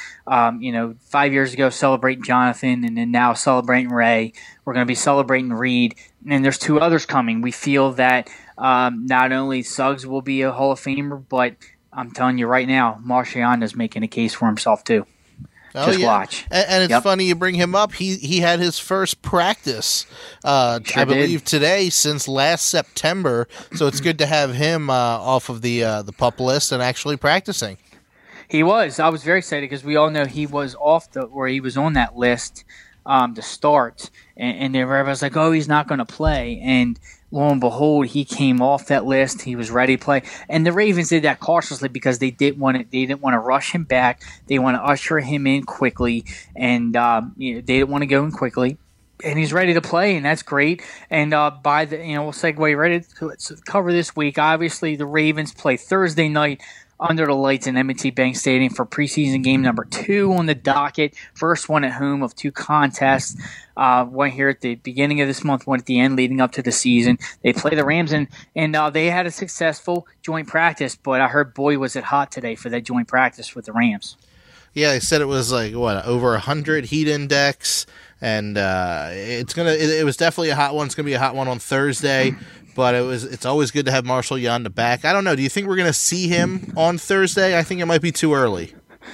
[SPEAKER 4] 5 years ago, celebrating Jonathan, and then now celebrating Ray. We're going to be celebrating Reed. And there's two others coming. We feel that not only Suggs will be a Hall of Famer, but I'm telling you right now, Marshall Yonda's making a case for himself, too. Just watch.
[SPEAKER 3] And it's funny you bring him up. He had his first practice, I believe, today since last September. So it's good to have him off of the PUP list and actually practicing.
[SPEAKER 4] He was. I was very excited because we all know he was he was on that list to start. And everybody's like, oh, he's not going to play. And lo and behold, he came off that list. He was ready to play, and the Ravens did that cautiously because they didn't want to rush him back. They want to usher him in quickly, and they didn't want to go in quickly. And he's ready to play, and that's great. And we'll segue right to cover this week. Obviously, the Ravens play Thursday night under the lights in M&T Bank Stadium for preseason game number 2 on the docket. First one at home of 2 contests. One here at the beginning of this month, one at the end leading up to the season. They play the Rams, and they had a successful joint practice, but I heard, boy, was it hot today for that joint practice with the Rams.
[SPEAKER 3] Yeah, they said it was like, over 100 heat index, and it was definitely a hot one. It's going to be a hot one on Thursday. But it's always good to have Marshall Yonda back. I don't know. Do you think we're going to see him on Thursday? I think it might be too early.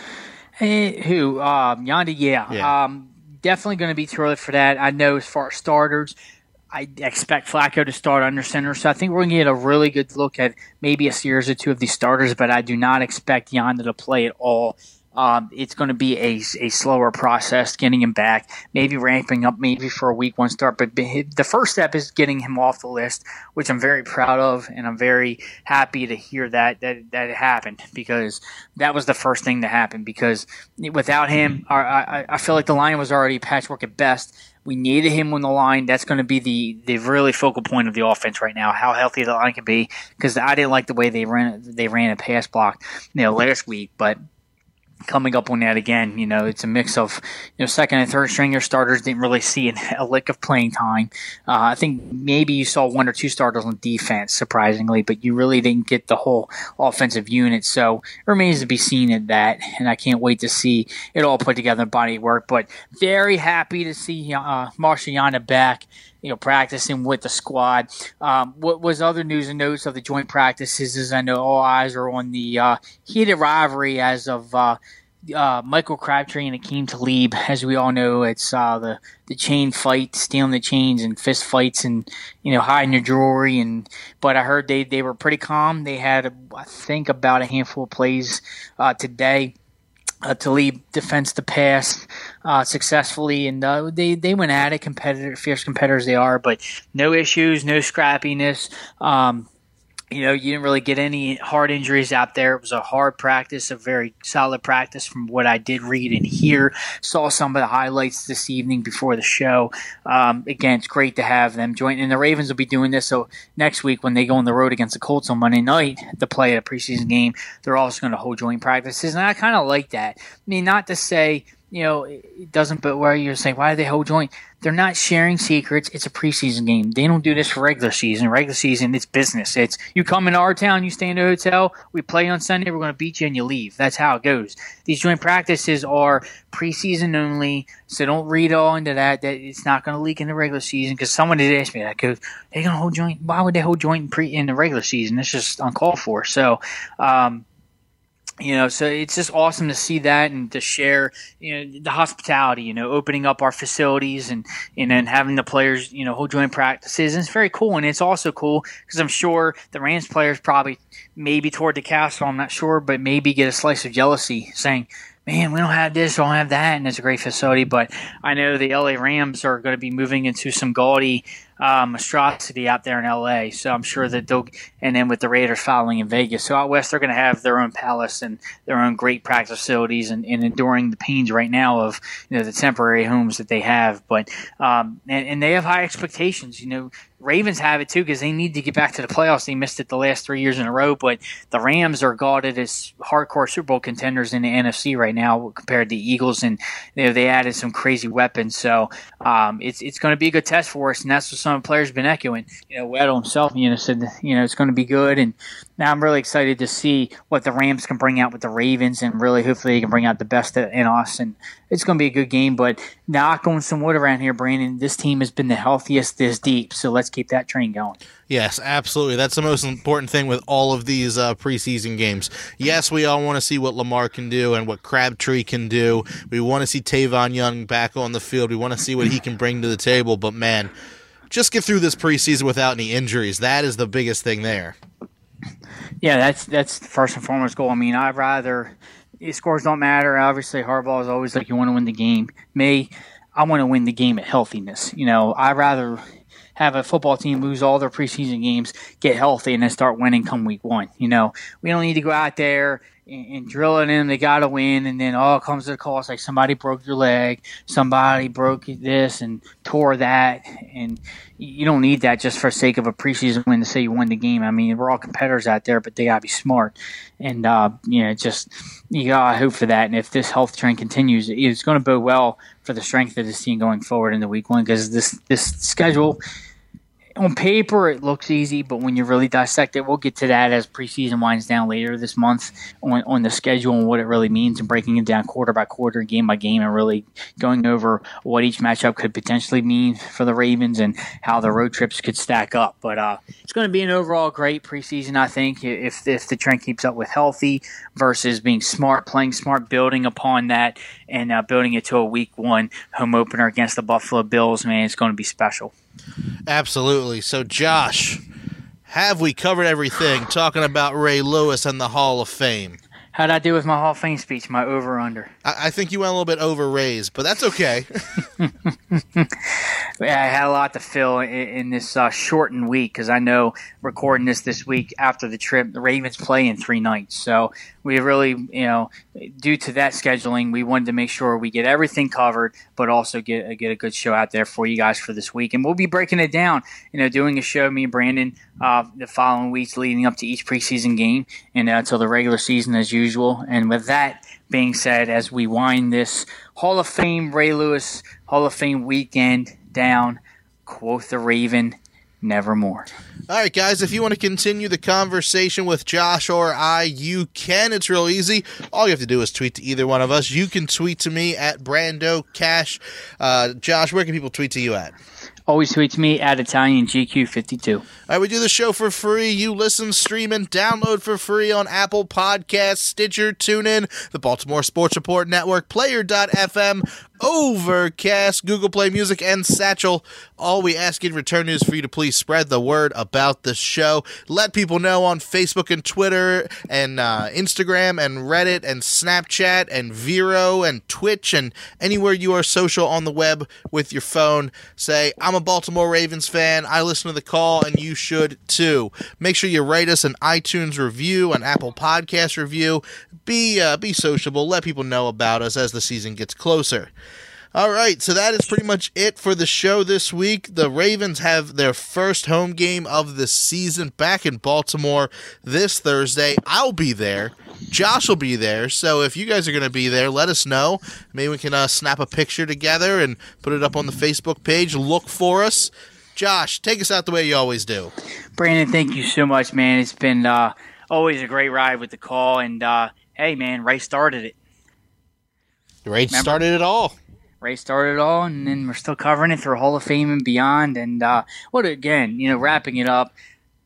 [SPEAKER 4] Yonda? Yeah. Definitely going to be too early for that. I know as far as starters, I expect Flacco to start under center. So I think we're going to get a really good look at maybe a series or two of these starters, but I do not expect Yonda to play at all. It's going to be a slower process getting him back, maybe ramping up maybe for a week 1 start. But the first step is getting him off the list, which I'm very proud of, and I'm very happy to hear that it happened, because that was the first thing to happen. Because without him, I feel like the line was already patchwork at best. We needed him on the line. That's going to be the really focal point of the offense right now, how healthy the line can be, because I didn't like the way they ran a pass block last week, but coming up on that again, it's a mix of, second and third stringer starters didn't really see a lick of playing time. I think maybe you saw 1 or 2 starters on defense, surprisingly, but you really didn't get the whole offensive unit. So it remains to be seen at that, and I can't wait to see it all put together in body work. But very happy to see Marshall Yonda back, practicing with the squad. What was other news and notes of the joint practices is I know all eyes are on the heated rivalry as of Michael Crabtree and Akeem Talib. As we all know, it's the chain fight, stealing the chains and fist fights and, hiding your jewelry. But I heard they were pretty calm. They had, I think, about a handful of plays today. to lead defense to pass successfully, and they went at it, fierce competitors they are, but no issues, no scrappiness. You didn't really get any hard injuries out there. It was a hard practice, a very solid practice from what I did read and hear. Saw some of the highlights this evening before the show. Again, it's great to have them join. And the Ravens will be doing this. So next week when they go on the road against the Colts on Monday night to play a preseason game, they're also going to hold joint practices. And I kind of like that. I mean, not to say, it doesn't, but where you're saying, why do they hold joint? They're not sharing secrets. It's a preseason game. They don't do this for regular season. Regular season, it's business. It's you come into our town, you stay in a hotel, we play on Sunday, we're going to beat you, and you leave. That's how it goes. These joint practices are preseason only, so don't read all into that it's not going to leak in the regular season, because someone did ask me that. Goes, they're going to hold joint? Why would they hold joint in the regular season? It's just uncalled for. So, so it's just awesome to see that and to share, the hospitality, opening up our facilities and then having the players, hold joint practices. And it's very cool. And it's also cool because I'm sure the Rams players probably maybe toward the castle, I'm not sure, but maybe get a slice of jealousy saying, man, we don't have this, we don't have that, and it's a great facility. But I know the LA Rams are going to be moving into some gaudy monstrosity out there in LA, so I'm sure that and then with the Raiders following in Vegas. So out west, they're going to have their own palace and their own great practice facilities and enduring the pains right now of the temporary homes that they have. But and they have high expectations. Ravens have it too because they need to get back to the playoffs. They missed it the last 3 years in a row, but the Rams are lauded as hardcore Super Bowl contenders in the NFC right now compared to the Eagles, and they added some crazy weapons. So it's going to be a good test for us, and that's what some of the players have been echoing. Weddle himself, said it's going to be good, and now I'm really excited to see what the Rams can bring out with the Ravens, and really hopefully they can bring out the best in us, and it's going to be a good game. But knock on some wood around here, Brandon. This team has been the healthiest this deep, so let's keep that train going.
[SPEAKER 3] Yes, absolutely. That's the most important thing with all of these preseason games. Yes, we all want to see what Lamar can do and what Crabtree can do. We want to see Tavon Young back on the field. We want to see what he can bring to the table. But, man, just get through this preseason without any injuries. That is the biggest thing there.
[SPEAKER 4] Yeah, that's the first and foremost goal. I mean, I'd rather – scores don't matter. Obviously, Harbaugh is always like you want to win the game. I want to win the game at healthiness. I'd rather – have a football team lose all their preseason games, get healthy, and then start winning come week one. We don't need to go out there and drill it in. They got to win, and then all comes to the cost. Like somebody broke your leg, somebody broke this and tore that, and you don't need that just for the sake of a preseason win to say you won the game. I mean, we're all competitors out there, but they got to be smart. And, you got to hope for that. And if this health trend continues, it's going to bode well for the strength of this team going forward into week one, because this schedule – on paper, it looks easy, but when you really dissect it, we'll get to that as preseason winds down later this month on the schedule and what it really means, and breaking it down quarter by quarter, game by game, and really going over what each matchup could potentially mean for the Ravens and how the road trips could stack up. But it's going to be an overall great preseason, I think, if the trend keeps up with healthy versus being smart, playing smart, building upon that, and building it to a week one home opener against the Buffalo Bills. Man, it's going to be special.
[SPEAKER 3] Absolutely. So, Josh, have we covered everything talking about Ray Lewis and the Hall of Fame?
[SPEAKER 4] How'd I do with my Hall of Fame speech, my over-under?
[SPEAKER 3] I think you went a little bit over-raised, but that's okay.
[SPEAKER 4] Yeah, I had a lot to fill in this shortened week, because I know recording this week after the trip, the Ravens play in 3 nights. So we really, due to that scheduling, we wanted to make sure we get everything covered, but also get a good show out there for you guys for this week. And we'll be breaking it down, doing a show, me and Brandon, the following weeks leading up to each preseason game and until the regular season as usual. And with that being said, as we wind this Hall of Fame, Ray Lewis Hall of Fame weekend down, quote the Raven, nevermore.
[SPEAKER 3] All right, guys, if you want to continue the conversation with Josh or I, you can. It's real easy. All you have to do is tweet to either one of us. You can tweet to me at Brando Cash. Josh, where can people tweet to you at?
[SPEAKER 4] Always tweet to me at ItalianGQ52.
[SPEAKER 3] All right, we do the show for free. You listen, stream, and download for free on Apple Podcasts, Stitcher, TuneIn, the Baltimore Sports Report Network, Player.fm, Overcast, Google Play Music, and Satchel. All we ask in return is for you to please spread the word about the show. Let people know on Facebook and Twitter and Instagram and Reddit and Snapchat and Vero and Twitch and anywhere you are social on the web with your phone. Say, I'm a Baltimore Ravens fan. I listen to the call, and you should too. Make sure you write us an iTunes review, an Apple Podcast review. Be sociable. Let people know about us as the season gets closer. All right, so that is pretty much it for the show this week. The Ravens have their first home game of the season back in Baltimore this Thursday. I'll be there. Josh will be there. So if you guys are going to be there, let us know. Maybe we can snap a picture together and put it up on the Facebook page. Look for us. Josh, take us out the way you always do.
[SPEAKER 4] Brandon, thank you so much, man. It's been always a great ride with the call. And, hey, man, Ray started it.
[SPEAKER 3] Ray started it all.
[SPEAKER 4] Ray started it all, and then we're still covering it through Hall of Fame and beyond. And wrapping it up,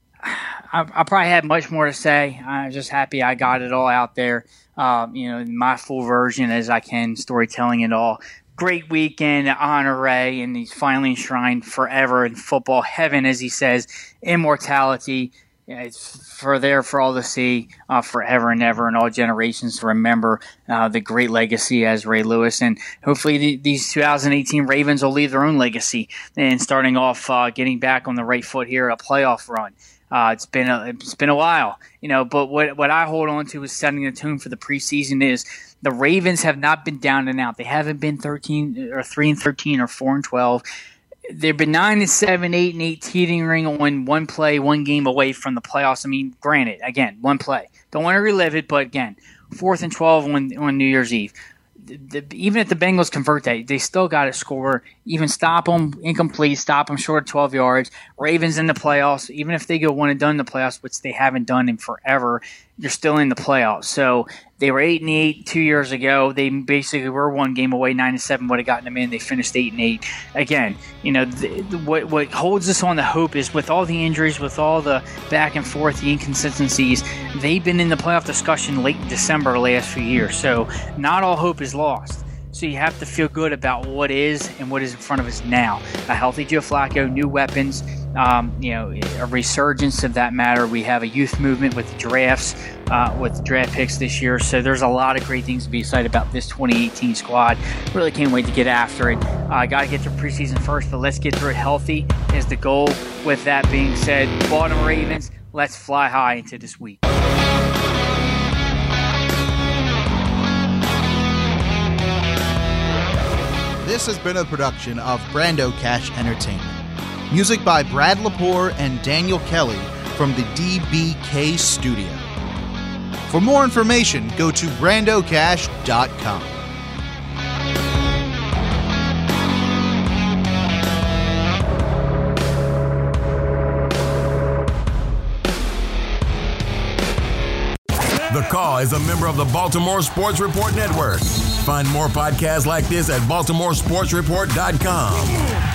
[SPEAKER 4] I probably had much more to say. I'm just happy I got it all out there, in my full version as I can, storytelling it all. Great weekend to honor Ray, and he's finally enshrined forever in football heaven, as he says, immortality. It's for all to see forever and ever, and all generations to remember the great legacy as Ray Lewis. And hopefully these 2018 Ravens will leave their own legacy and starting off getting back on the right foot here at a playoff run. It's been a while, but what I hold on to is setting the tone for the preseason is the Ravens have not been down and out. They haven't been 13 or 3-13 or 4-12. They've been 9-7, 8-8, teetering on one play, one game away from the playoffs. I mean, granted, again, one play. Don't want to relive it, but again, 4th and 12 on New Year's Eve. Even if the Bengals convert that, they still got to score. Even stop them incomplete, stop them short of 12 yards. Ravens in the playoffs. Even if they go one and done in the playoffs, which they haven't done in forever, you're still in the playoffs. So they were 8-8 2 years ago. They basically were one game away. 9-7 would have gotten them in. They finished 8-8. Again, what holds us on the hope is with all the injuries, with all the back and forth, the inconsistencies, they've been in the playoff discussion late December the last few years. So not all hope is lost. So you have to feel good about what is and what is in front of us now. A healthy Joe Flacco, new weapons, a resurgence of that matter. We have a youth movement with the drafts, with the draft picks this year. So there's a lot of great things to be excited about this 2018 squad. Really can't wait to get after it. Got to get through preseason first, but let's get through it healthy is the goal. With that being said, Baltimore Ravens, let's fly high into this week.
[SPEAKER 5] This has been a production of Brando Cash Entertainment. Music by Brad Lepore and Daniel Kelly from the DBK Studio. For more information, go to brandocash.com.
[SPEAKER 6] The Call is a member of the Baltimore Sports Report Network. Find more podcasts like this at baltimoresportsreport.com.